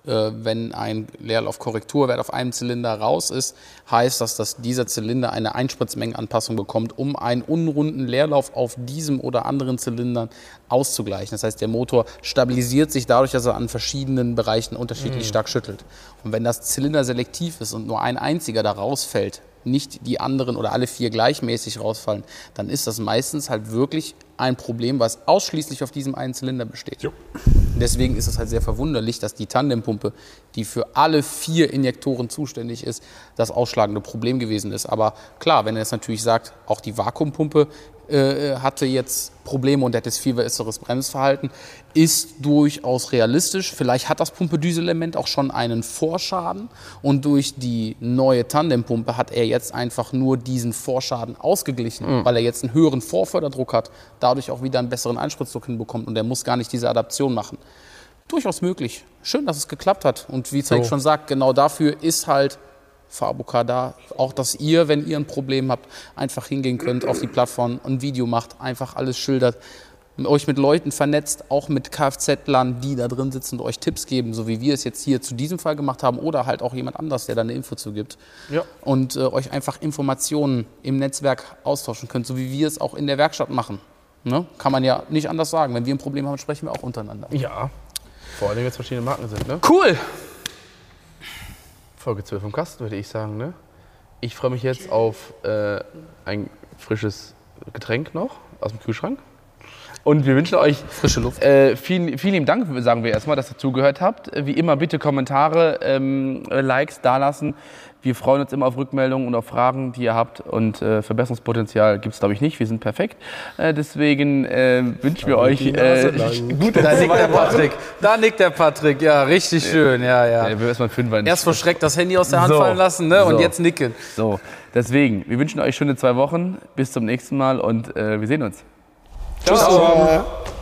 wenn ein Leerlaufkorrekturwert auf einem Zylinder raus ist, heißt das, dass dieser Zylinder eine Einspritzmengenanpassung bekommt, um einen unrunden Leerlauf auf diesem oder anderen Zylindern auszugleichen. Das heißt, der Motor stabilisiert sich dadurch, dass er an verschiedenen Bereichen unterschiedlich stark schüttelt. Und wenn das Zylinder selektiv ist und nur ein einziger da rausfällt, nicht die anderen oder alle 4 gleichmäßig rausfallen, dann ist das meistens halt wirklich ein Problem, was ausschließlich auf diesem einen Zylinder besteht. Jo. Und deswegen ist es halt sehr verwunderlich, dass die Tandempumpe, die für alle 4 Injektoren zuständig ist, das ausschlagende Problem gewesen ist. Aber klar, wenn er jetzt natürlich sagt, auch die Vakuumpumpe hatte jetzt Probleme und hätte viel besseres Bremsverhalten, ist durchaus realistisch. Vielleicht hat das Pumpedüselement auch schon einen Vorschaden und durch die neue Tandempumpe hat er jetzt einfach nur diesen Vorschaden ausgeglichen, weil er jetzt einen höheren Vorförderdruck hat, dadurch auch wieder einen besseren Einspritzdruck hinbekommt und er muss gar nicht diese Adaption machen. Durchaus möglich. Schön, dass es geklappt hat und wie Zeig schon sagt, genau dafür ist halt Fahrbuka da, auch dass ihr, wenn ihr ein Problem habt, einfach hingehen könnt auf die Plattform, ein Video macht, einfach alles schildert, euch mit Leuten vernetzt, auch mit Kfz-Lern, die da drin sitzen und euch Tipps geben, so wie wir es jetzt hier zu diesem Fall gemacht haben oder halt auch jemand anders, der da eine Info zu gibt. Ja. Und euch einfach Informationen im Netzwerk austauschen könnt, so wie wir es auch in der Werkstatt machen. Ne? Kann man ja nicht anders sagen. Wenn wir ein Problem haben, sprechen wir auch untereinander. Ja, vor allem, wenn jetzt verschiedene Marken sind. Ne? Cool! Folge 12 vom Kasten, würde ich sagen. Ne? Ich freue mich jetzt auf ein frisches Getränk noch aus dem Kühlschrank. Und wir wünschen euch Frische Luft. vielen lieben Dank, sagen wir erstmal, dass ihr zugehört habt. Wie immer, bitte Kommentare, Likes dalassen. Wir freuen uns immer auf Rückmeldungen und auf Fragen, die ihr habt. Und Verbesserungspotenzial gibt es, glaube ich, nicht. Wir sind perfekt. Deswegen wünschen wir euch gute Da nickt der zweite Woche. Patrick. Da nickt der Patrick. Ja, richtig schön. Ja. Wir erstmal Fünfer. Erst verschreckt das Handy aus der Hand So. fallen lassen, ne? Und So. jetzt nicken. So, deswegen, wir wünschen euch schöne 2 Wochen. Bis zum nächsten Mal und wir sehen uns. Tschüss. Ciao.